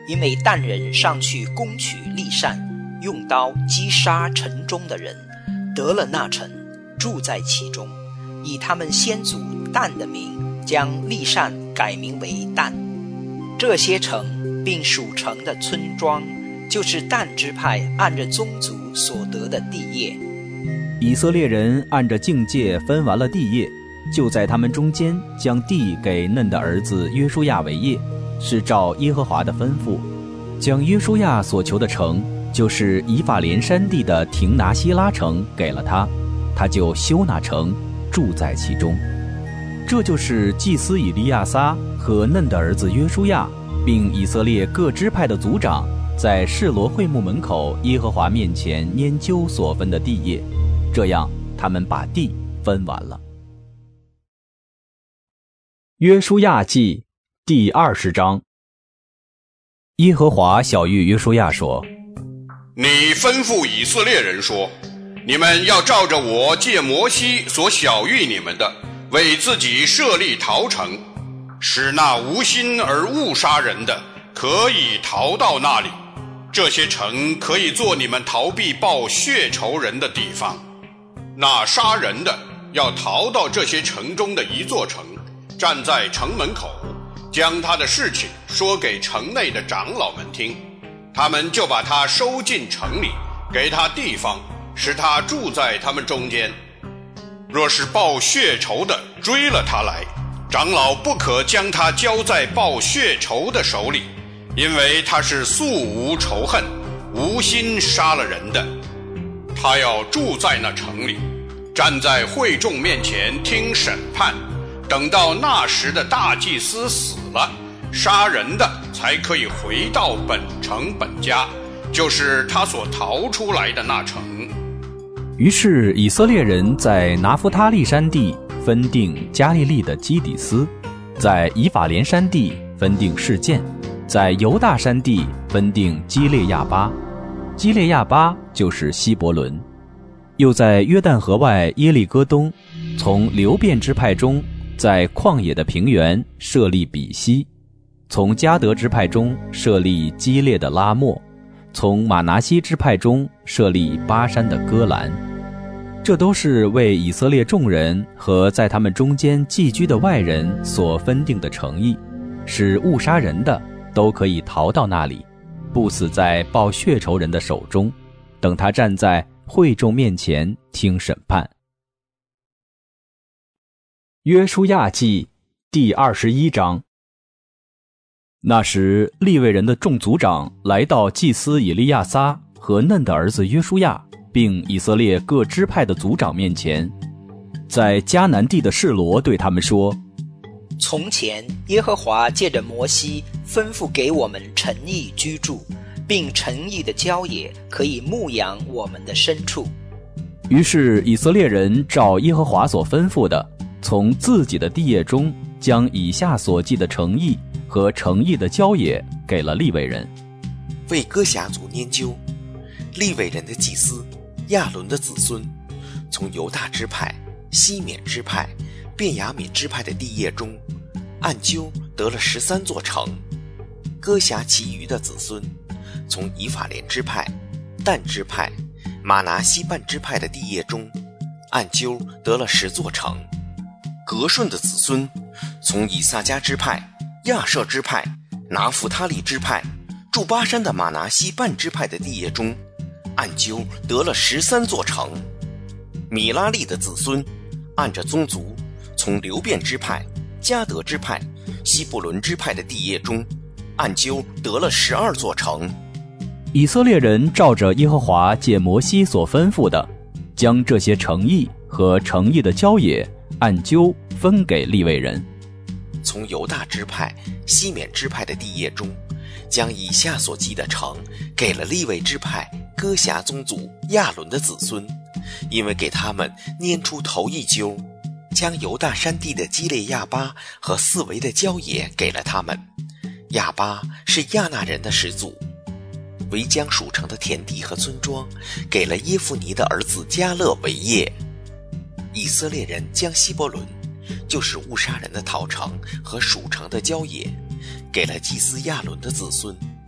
因为但人上去攻取利善，用刀击杀城中的人，得了那城，住在其中，以他们先祖但的名，将利善改名为但。这些城并属城的村庄，就是但支派按着宗族所得的地业。 以色列人按着境界分完了地业，就在他们中间将地给嫩的儿子约书亚为业，是照耶和华的吩咐，将约书亚所求的城，就是以法莲山地的亭拿希拉城给了他，他就修那城，住在其中。这就是祭司以利亚撒和嫩的儿子约书亚，并以色列各支派的族长，在示罗会幕门口耶和华面前拈阄所分的地业，这样他们把地分完了。约书亚记第二十章。耶和华晓谕约书亚说： 你吩咐以色列人说，你们要照着我借摩西所晓谕你们的，为自己设立逃城，使那无心而误杀人的可以逃到那里。这些城可以做你们逃避报血仇人的地方。那杀人的要逃到这些城中的一座城，站在城门口，将他的事情说给城内的长老们听，他们就把他收进城里，给他地方，使他住在他们中间。若是报血仇的追了他来，长老不可将他交在报血仇的手里，因为他是素无仇恨，无心杀了人的。他要住在那城里，站在会众面前听审判，等到那时的大祭司死了，杀人的才可以回到本城本家，就是他所逃出来的那城。 于是以色列人在拿弗他利山地分定加利利的基底斯，在以法莲山地分定示剑，在犹大山地分定基列亚巴，基列亚巴就是希伯伦。又在约旦河外耶利哥东，从流便支派中，在旷野的平原设立比西，从迦得支派中设立基列的拉末，从马拿西支派中设立巴山的戈兰。这都是为以色列众人和在他们中间寄居的外人所分定的诚意，使误杀人的都可以逃到那里，不死在报血仇人的手中，等他站在会众面前听审判。约书亚记第二十一章。那时利未人的众族长来到祭司以利亚撒和嫩的儿子约书亚，并以色列各支派的族长面前，在迦南地的示罗对他们说： 从前耶和华借着摩西吩咐给我们城邑居住，并城邑的郊野可以牧养我们的牲畜。 于是以色列人照耶和华所吩咐的，从自己的地业中将以下所记的城邑和城邑的郊野给了利未人。 为哥辖族拈阄，利未人的祭司亚伦的子孙，从犹大支派、西缅支派、便雅悯支派的地业中，按阄得了十三座城。哥辖其余的子孙，从以法莲支派、但支派、马拿西半支派的地业中，按阄得了十座城。革顺的子孙，从以萨迦支派、亚舍支派、拿弗他利支派，住巴山的马拿西半支派的地业中，按阄得了十三座城。米拉利的子孙，按着宗族，从流便支派、迦得支派、希布伦支派的地业中，按阄得了十二座城。 以色列人照着耶和华借摩西所吩咐的，将这些城邑和城邑的郊野按阄分给利未人。 从犹大支派、西缅支派的地业中，将以下所记的城给了利未支派哥辖宗族亚伦的子孙，因为给他们拈出头一阄，将犹大山地的基列亚巴和四围的郊野给了他们。亚巴是亚纳人的始祖，为将属城的田地和村庄给了耶夫尼的儿子迦勒为业。以色列人将希伯伦，就是误杀人的逃城和属城的郊野，给了祭司亚伦的子孙，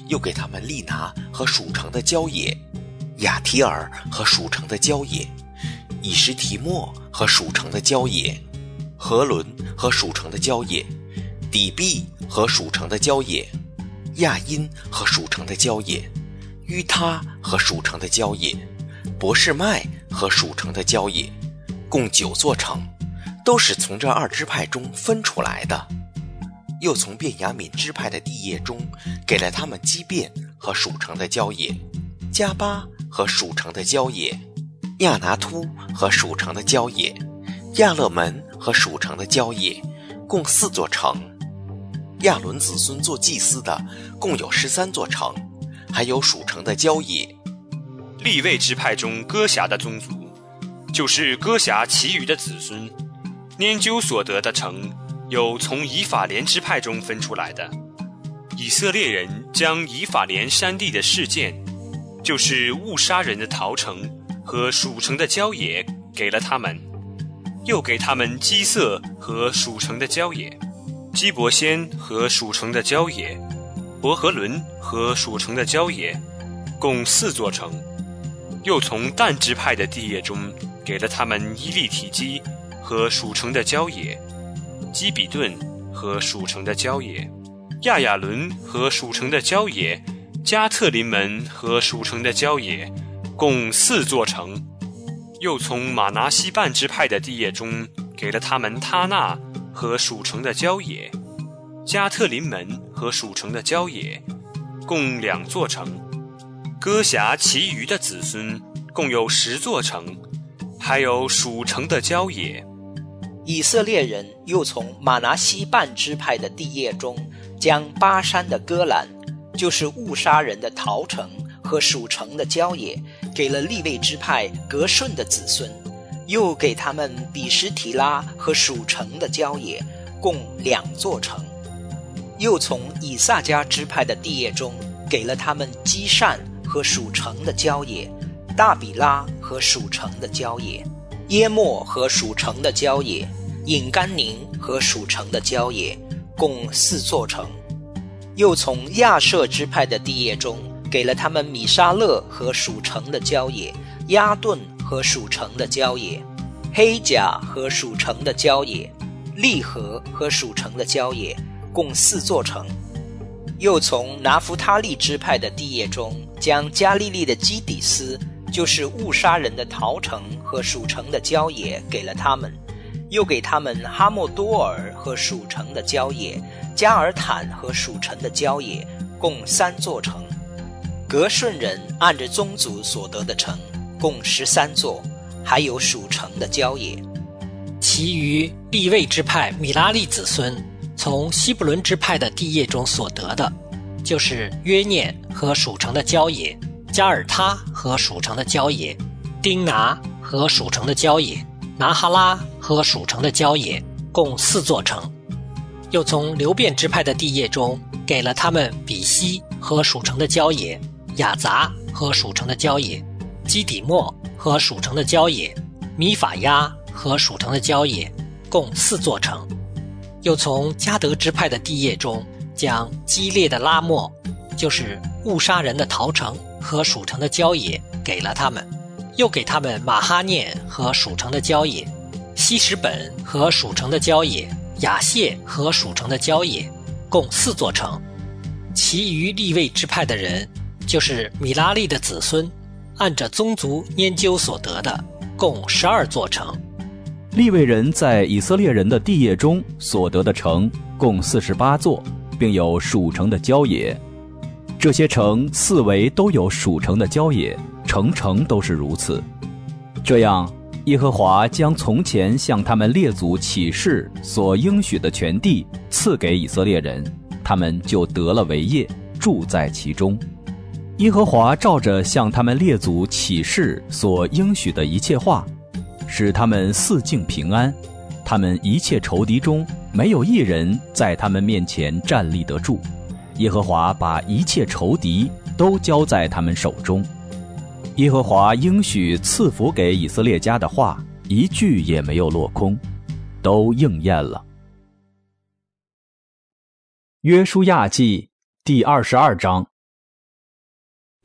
又给他们利拿和属城的郊野，亚提尔和属城的郊野，以实提莫和属城的郊野，何伦和属城的郊野，底壁和属城的郊野，亚因和属城的郊野，于他和属城的郊野，伯示麦和属城的郊野，共九座城，都是从这二支派中分出来的。又从便雅悯支派的地业中给了他们基遍和属城的郊野，加巴和属城的郊野，亚拿突和属城的郊野，亚勒门和属城的郊野，共四座城。亚伦子孙做祭司的共有十三座城，还有属城的郊野。 利未支派中歌辖的宗族，就是歌辖其余的子孙，拈阄所得的城，有从以法莲支派中分出来的。以色列人将以法莲山地的事件，就是误杀人的逃城和属城的郊野，给了他们，又给他们基色和属城的郊野，基伯先和属城的郊野，伯和伦和属城的郊野，共四座城。又从但支派的地业中给了他们伊利提基和属城的郊野，基比顿和属城的郊野，亚亚伦和属城的郊野，加特林门和属城的郊野，共四座城。又从马拿西半支派的地业中给了他们他纳和属城的郊野，加特林门和属城的郊野，共两座城。歌辖其余的子孙共有十座城，还有属城的郊野。 以色列人又从马拿西半支派的地业中将巴山的戈兰，就是误杀人的逃城和属城的郊野，给了利未支派革顺的子孙，又给他们比什提拉和属城的郊野，共两座城。又从以萨迦支派的地业中给了他们基善和属城的郊野，大比拉和属城的郊野，耶莫和属城的郊野，隐甘宁和属城的郊野，共四座城。又从亚设支派的地业中给了他们米沙勒和属城的郊野，亚顿和属城的郊野，黑甲和属城的郊野，利和和属城的郊野，共四座城。又从拿弗他利支派的地业中将加利利的基底斯，就是误杀人的逃城和属城的郊野，给了他们，又给他们哈莫多尔和属城的郊野，加尔坦和属城的郊野，共三座城。革顺人按着宗族所得的城共十三座，还有属城的郊野。 其余利未支派米拉利子孙从西布伦支派的地业中所得的，就是约念和属城的郊野，加尔他和属城的郊野，丁拿和属城的郊野，拿哈拉和属城的郊野，共四座城。又从流便支派的地业中给了他们比西和属城的郊野，雅杂和属城的郊野，基底莫和属城的郊野，米法亚和属城的郊野，共四座城。又从迦得支派的地业中将基列的拉末，就是误杀人的逃城和属城的郊野，给了他们，又给他们马哈念和属城的郊野，西什本和属城的郊野，雅谢和属城的郊野，共四座城。其余利未支派的人，就是米拉利的子孙，按着宗族拈阄所得的，共十二座城。 利未人在以色列人的地业中所得的城共四十八座，并有属城的郊野。这些城四围都有属城的郊野，城城都是如此。这样，耶和华将从前向他们列祖起誓所应许的全地赐给以色列人，他们就得了为业，住在其中。耶和华照着向他们列祖起誓所应许的一切话，使他们四境平安，他们一切仇敌中没有一人在他们面前站立得住。耶和华把一切仇敌都交在他们手中。耶和华应许赐福给以色列家的话，一句也没有落空，都应验了。约书亚记第二十二章。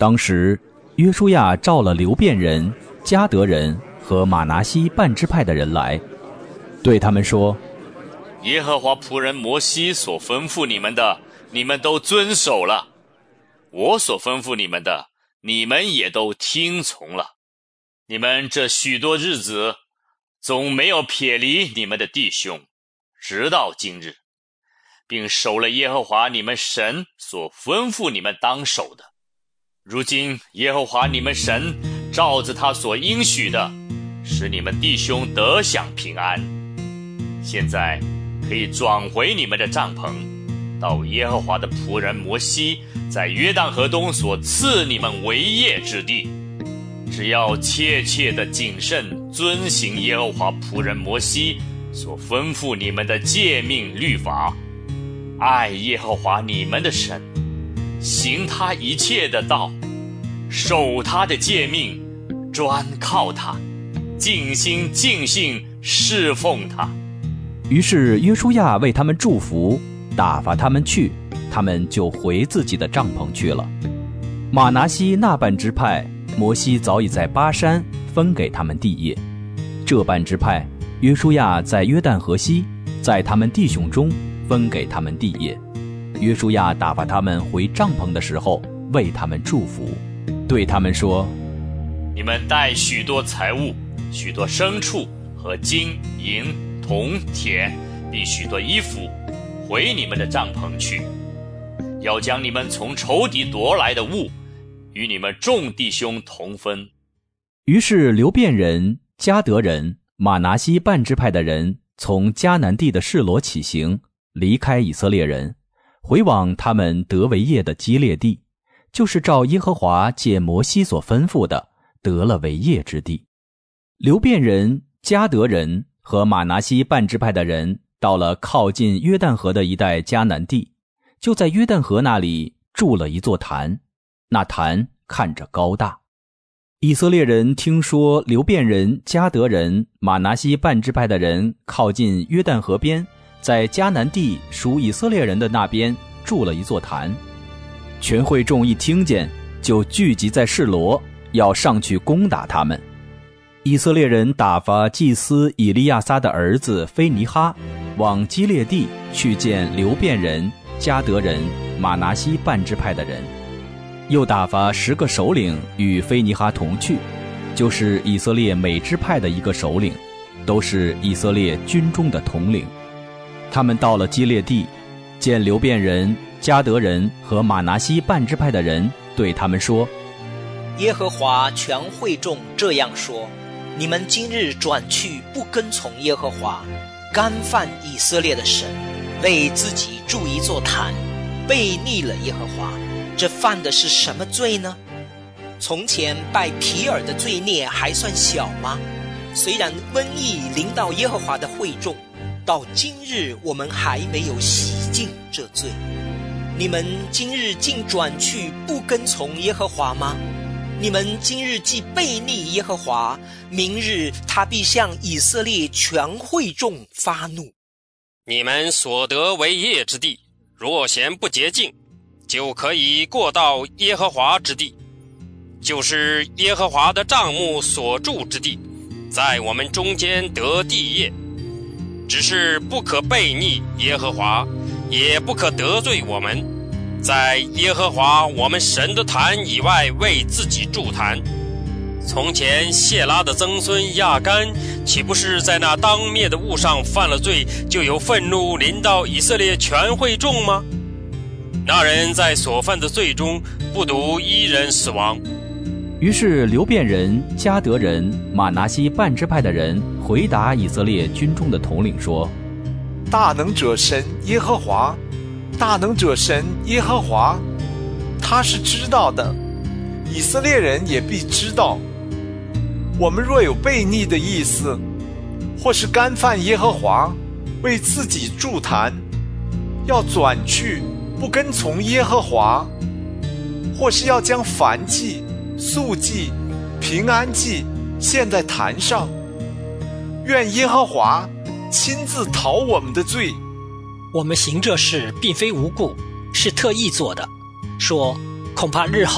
当时约书亚召了流便人、迦得人和玛拿西半支派的人来，对他们说： 耶和华仆人摩西所吩咐你们的，你们都遵守了；我所吩咐你们的，你们也都听从了。你们这许多日子总没有撇离你们的弟兄，直到今日，并守了耶和华你们神所吩咐你们当守的。如今耶和华你们神照着他所应许的，使你们弟兄得享平安。现在可以转回你们的帐篷，到耶和华的仆人摩西在约旦河东所赐你们为业之地。只要切切的谨慎遵行耶和华仆人摩西所吩咐你们的诫命律法，爱耶和华你们的神，行他一切的道，守他的诫命，专靠他，尽心尽性侍奉他。 于是约书亚为他们祝福，打发他们去，他们就回自己的帐篷去了。玛拿西那半支派，摩西早已在巴山分给他们地业。这半支派，约书亚在约旦河西，在他们弟兄中分给他们地业。约书亚打发他们回帐篷的时候，为他们祝福，对他们说： 你们带许多财物，许多牲畜和金银铜铁，并许多衣服，回你们的帐篷去，要将你们从仇敌夺来的物与你们众弟兄同分。 于是流便人、迦得人、玛拿西半支派的人从迦南地的示罗起行，离开以色列人，回往他们得为业的基列地，就是照耶和华借摩西所吩咐的，得了为业之地。流便人、迦得人和玛拿西半支派的人到了靠近约旦河的一带迦南地，就在约旦河那里筑了一座坛，那坛看着高大。以色列人听说流便人、迦得人、玛拿西半支派的人靠近约旦河边，在迦南地属以色列人的那边筑了一座坛，全会众一听见，就聚集在示罗，要上去攻打他们。以色列人打发祭司以利亚撒的儿子非尼哈往基列地去见流便人、迦得人、玛拿西半支派的人，又打发十个首领与非尼哈同去，就是以色列每支派的一个首领，都是以色列军中的统领。他们到了基列地，见流便人、迦得人和玛拿西半支派的人，对他们说： 耶和华全会众这样说，你们今日转去不跟从耶和华，干犯以色列的神，为自己筑一座坛，背逆了耶和华，这犯的是什么罪呢？从前拜皮尔的罪孽还算小吗？虽然瘟疫临到耶和华的会众，到今日我们还没有洗净这罪。你们今日竟转去不跟从耶和华吗？你们今日既背逆耶和华，明日他必向以色列全会众发怒。 你们所得为业之地，若嫌不洁净，就可以过到耶和华之地，就是耶和华的帐幕所住之地，在我们中间得地业。只是不可背逆耶和华，也不可得罪我们，在耶和华我们神的坛以外为自己筑坛。从前谢拉的曾孙亚干，岂不是在那当灭的物上犯了罪，就有愤怒临到以色列全会众吗？那人在所犯的罪中不独一人死亡。 于是流便人、迦得人、玛拿西半支派的人回答以色列军中的统领说： 大能者神耶和华，大能者神耶和华，他是知道的，以色列人也必知道。我们若有悖逆的意思，或是干犯耶和华，为自己筑坛，要转去不跟从耶和华，或是要将燔祭、素祭、平安祭献在坛上，愿耶和华亲自讨我们的罪。 我们行这事并非无故，是特意做的，说恐怕日后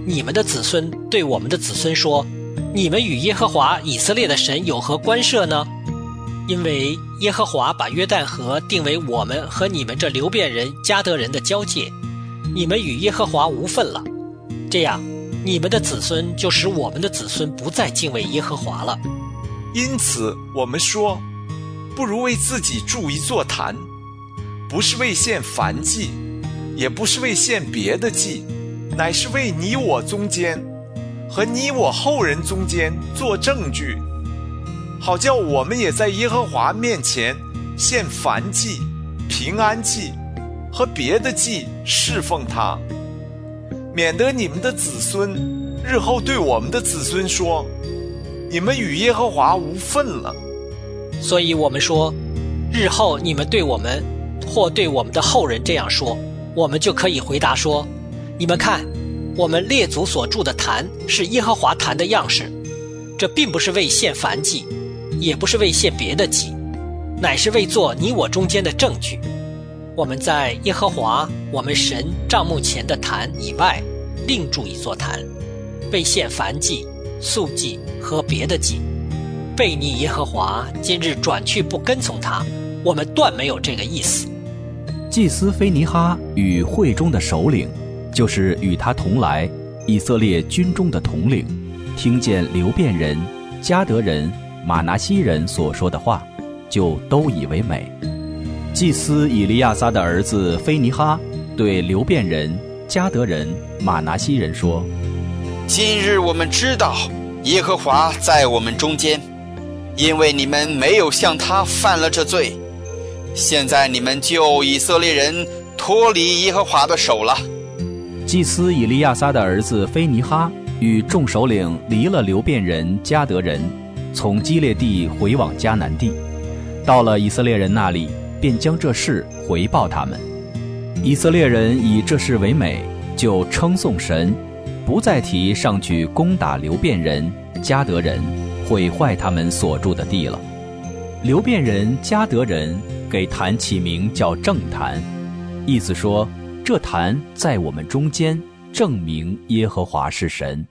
你们的子孙对我们的子孙说，你们与耶和华以色列的神有何关涉呢？因为耶和华把约旦河定为我们和你们这流便人迦得人的交界，你们与耶和华无分了。这样，你们的子孙就使我们的子孙不再敬畏耶和华了。 因此我们说，不如为自己筑一座坛，不是为献燔祭，也不是为献别的祭，乃是为你我中间和你我后人中间做证据，好叫我们也在耶和华面前献燔祭、平安祭和别的祭侍奉他，免得你们的子孙日后对我们的子孙说，你们与耶和华无分了。 所以我们说，日后你们对我们或对我们的后人这样说，我们就可以回答说，你们看，我们列祖所筑的坛是耶和华坛的样式，这并不是为献燔祭，也不是为献别的祭，乃是为做你我中间的证据。我们在耶和华我们神帐幕前的坛以外另筑一座坛，为献燔祭、素祭和别的祭。悖逆耶和华，今日转去不跟从他，我们断没有这个意思。 祭司菲尼哈与会中的首领，就是与他同来以色列军中的统领，听见流便人、迦得人、玛拿西人所说的话，就都以为美。祭司以利亚撒的儿子菲尼哈对流便人、迦得人、玛拿西人说， 今日我们知道耶和华在我们中间，因为你们没有向他犯了这罪，现在你们救以色列人脱离耶和华的手了。 祭司以利亚撒的儿子菲尼哈与众首领离了流便人、迦得人，从基列地回往迦南地，到了以色列人那里，便将这事回报他们。以色列人以这事为美，就称颂神，不再提上去攻打流便人、迦得人，毁坏他们所住的地了。流便人、迦得人给坛起名叫正坛，意思说，这坛在我们中间，证明耶和华是神。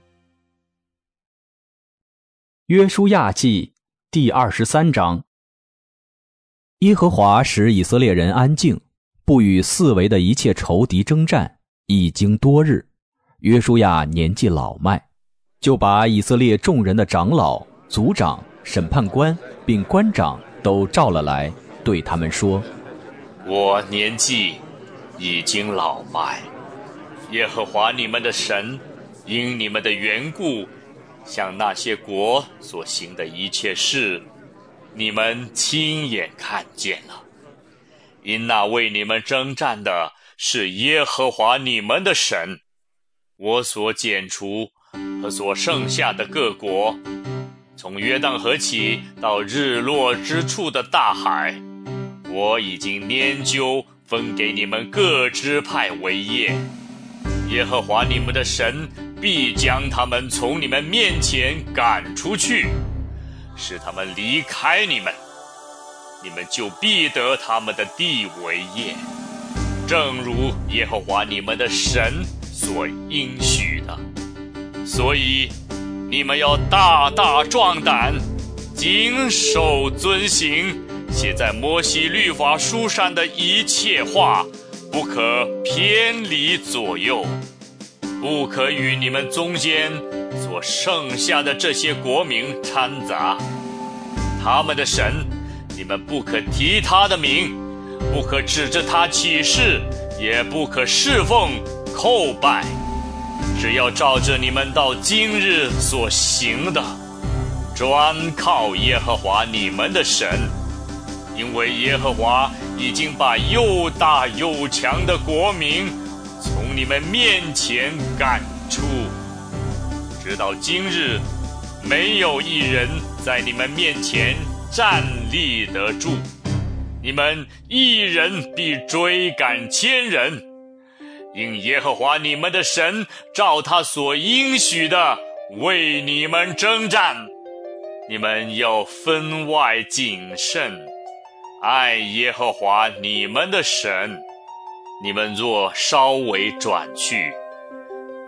约书亚记第二十三章。耶和华使以色列人安静，不与四围的一切仇敌征战，已经多日。约书亚年纪老迈，就把以色列众人的长老、族长、审判官并官长都召了来，对他们说， 我年纪已经老迈，耶和华你们的神因你们的缘故，向那些国所行的一切事，你们亲眼看见了。因那为你们征战的是耶和华你们的神，我所剪除和所剩下的各国，从约旦河起到日落之处的大海，我已经研究分给你们各支派为业。耶和华你们的神必将他们从你们面前赶出去，使他们离开你们，你们就必得他们的地为业，正如耶和华你们的神所应许的。所以你们要大大壮胆，谨守遵行写在摩西律法书上的一切话，不可偏离左右，不可与你们中间所剩下的这些国民掺杂。他们的神，你们不可提他的名，不可指着他起誓，也不可侍奉叩拜，只要照着你们到今日所行的，专靠耶和华你们的神。因为耶和华已经把又大又强的国民从你们面前赶出，直到今日，没有一人在你们面前站立得住，你们一人必追赶千人。因耶和华你们的神照他所应许的为你们征战，你们要分外谨慎，爱耶和华你们的神。你们若稍微转去，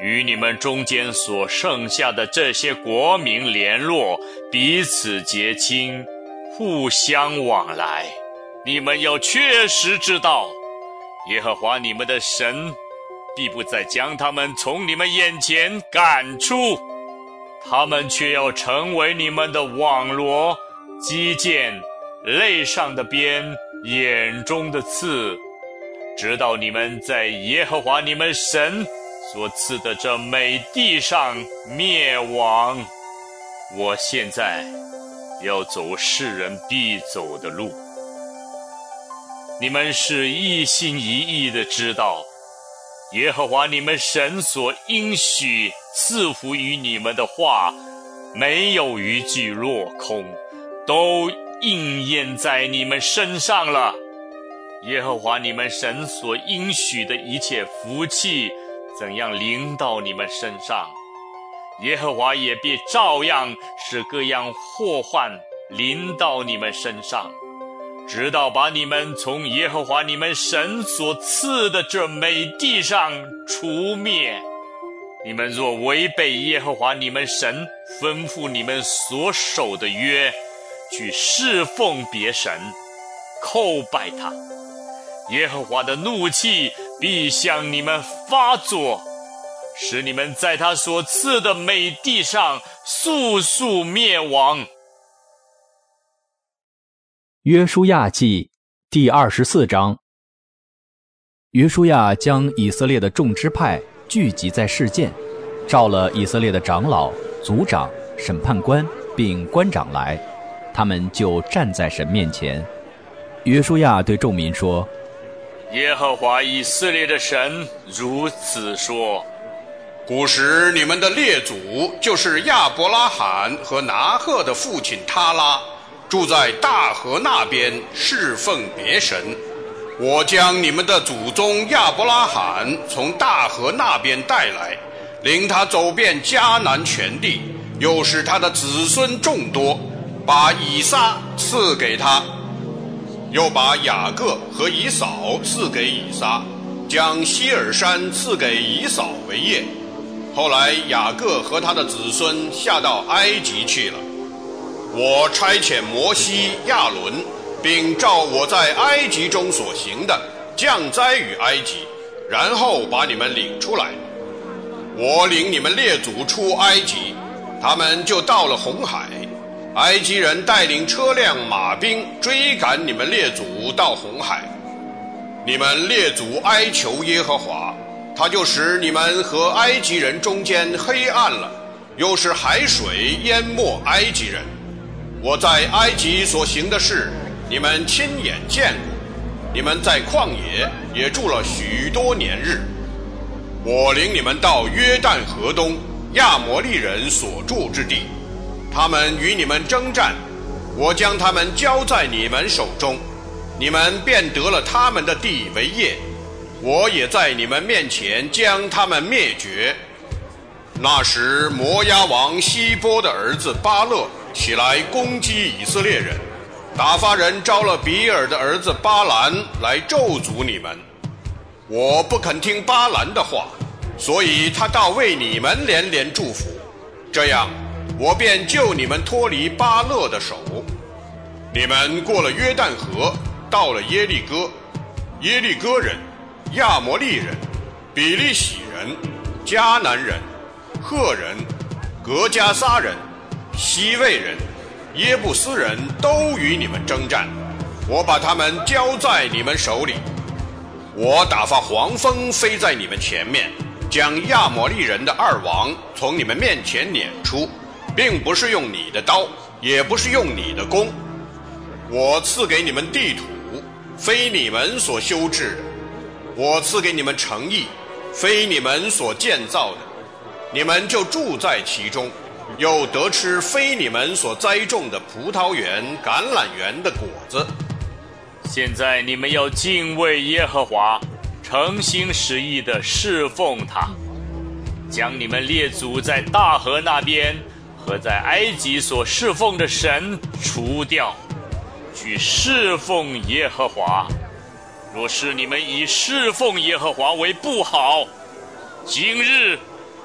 与你们中间所剩下的这些国民联络，彼此结亲，互相往来。你们要确实知道，耶和华你们的神必不再将他们从你们眼前赶出，他们却要成为你们的网罗、击剑、肋上的鞭、眼中的刺，直到你们在耶和华你们神所赐的这美地上灭亡。我现在要走世人必走的路。你们是一心一意的知道，耶和华你们神所应许赐福于你们的话，没有一句落空，都应验在你们身上了。耶和华你们神所应许的一切福气，怎样临到你们身上，耶和华也必照样使各样祸患临到你们身上，直到把你们从耶和华你们神所赐的这美地上除灭。你们若违背耶和华你们神吩咐你们所守的约，去侍奉别神，叩拜他，耶和华的怒气必向你们发作，使你们在他所赐的美地上速速灭亡。 约书亚记第二十四章。约书亚将以色列的众支派聚集在示剑，召了以色列的长老、族长、审判官并官长来，他们就站在神面前。约书亚对众民说： 耶和华以色列的神如此说： 古时你们的列祖，就是亚伯拉罕和拿鹤的父亲他拉，住在大河那边侍奉别神。我将你们的祖宗亚伯拉罕从大河那边带来，领他走遍迦南全地，又使他的子孙众多，把以撒赐给他，又把雅各和以扫赐给以撒，将希尔山赐给以扫为业。后来雅各和他的子孙下到埃及去了。我差遣摩西、亚伦，并照我在埃及中所行的，降灾于埃及，然后把你们领出来。我领你们列祖出埃及，他们就到了红海。埃及人带领车辆马兵追赶你们列祖到红海。你们列祖哀求耶和华，他就使你们和埃及人中间黑暗了，又使海水淹没埃及人。我在埃及所行的事，你们亲眼见过。你们在旷野也住了许多年日。我领你们到约旦河东亚摩利人所住之地，他们与你们征战，我将他们交在你们手中，你们便得了他们的地为业。我也在你们面前将他们灭绝。那时摩押王希波的儿子巴勒起来攻击以色列人，打发人招了比尔的儿子巴兰来咒诅你们。我不肯听巴兰的话，所以他倒为你们连连祝福，这样我便救你们脱离巴勒的手。你们过了约旦河，到了耶利哥，耶利哥人、亚摩利人、比利洗人、迦南人、赫人、格加撒人、西魏人、耶布斯人都与你们征战，我把他们交在你们手里。我打发黄蜂飞在你们前面，将亚摩利人的二王从你们面前撵出，并不是用你的刀，也不是用你的弓。我赐给你们地土，非你们所修治的；我赐给你们城邑，非你们所建造的。你们就住在其中，又得吃非你们所栽种的葡萄园、橄榄园的果子。 现在你们要敬畏耶和华，诚心实意地侍奉他，将你们列祖在大河那边和在埃及所侍奉的神除掉，去侍奉耶和华。若是你们以侍奉耶和华为不好，今日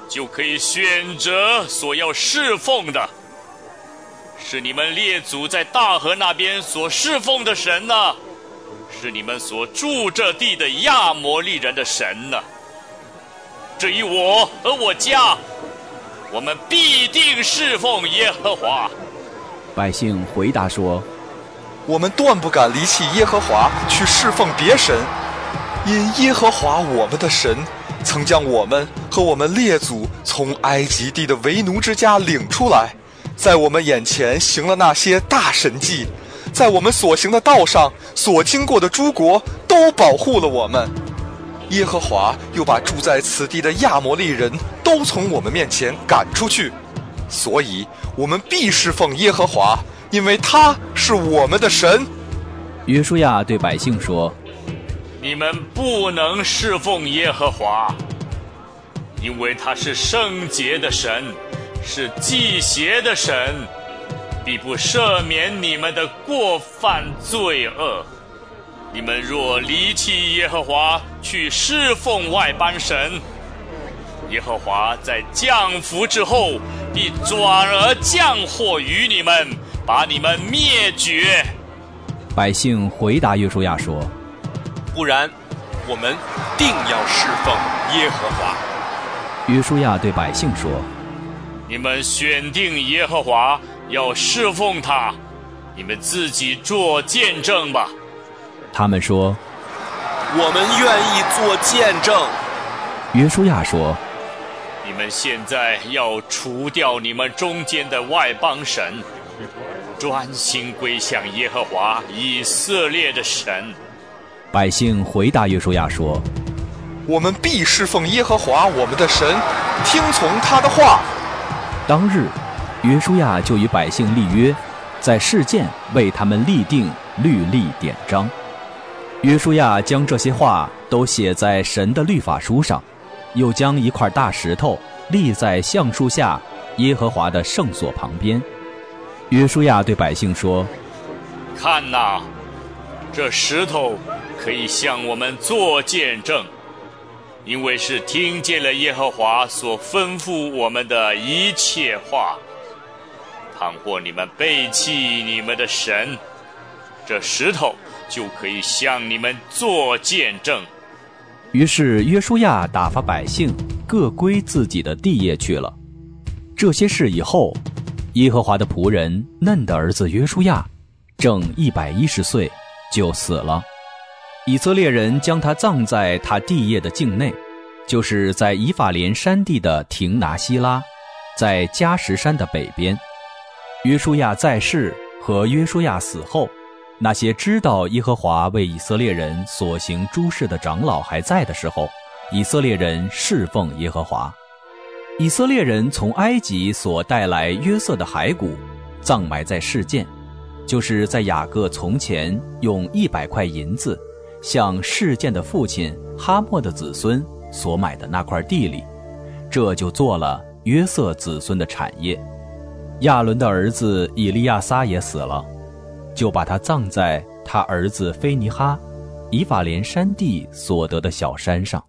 就可以选择所要侍奉的。是你们列祖在大河那边所侍奉的神呢，是你们所住这地的亚摩利人的神呢。至于我和我家，我们必定侍奉耶和华。 百姓回答说： 我们断不敢离弃耶和华去侍奉别神，因耶和华我们的神曾将我们和我们列祖从埃及地的为奴之家领出来，在我们眼前行了那些大神迹，在我们所行的道上所经过的诸国都保护了我们。耶和华又把住在此地的亚摩利人都从我们面前赶出去，所以我们必侍奉耶和华，因为他是我们的神。 约书亚对百姓说： 你们不能侍奉耶和华，因为他是圣洁的神，是祭邪的神，必不赦免你们的过犯罪恶。你们若离弃耶和华去侍奉外邦神，耶和华在降福之后必转而降祸于你们，把你们灭绝。 百姓回答约书亚说： 不然我们定要侍奉耶和华。 约书亚对百姓说： 你们选定耶和华要侍奉他，你们自己做见证吧。 他们说： 我们愿意做见证。 约书亚说： 你们现在要除掉你们中间的外邦神，专心归向耶和华以色列的神。 百姓回答约书亚说： 我们必侍奉耶和华我们的神，听从他的话。 当日约书亚就与百姓立约，在示剑为他们立定律例典章。约书亚将这些话都写在神的律法书上，又将一块大石头立在橡树下耶和华的圣所旁边。约书亚对百姓说： 看哪，这石头可以向我们做见证，因为是听见了耶和华所吩咐我们的一切话。倘或你们背弃你们的神，这石头就可以向你们做见证。 于是约书亚打发百姓各归自己的地业去了。这些事以后，耶和华的仆人嫩的儿子约书亚正一百一十岁就死了。以色列人将他葬在他地业的境内，就是在以法莲山地的亭拿希拉，在加什山的北边。约书亚在世和约书亚死后，那些知道耶和华为以色列人所行诸事的长老还在的时候，以色列人侍奉耶和华。以色列人从埃及所带来约瑟的骸骨，葬埋在示剑，就是在雅各从前用一百块银子向示剑的父亲哈莫的子孙所买的那块地里，这就做了约瑟子孙的产业。亚伦的儿子以利亚撒也死了，就把他葬在他儿子菲尼哈以法莲山地所得的小山上。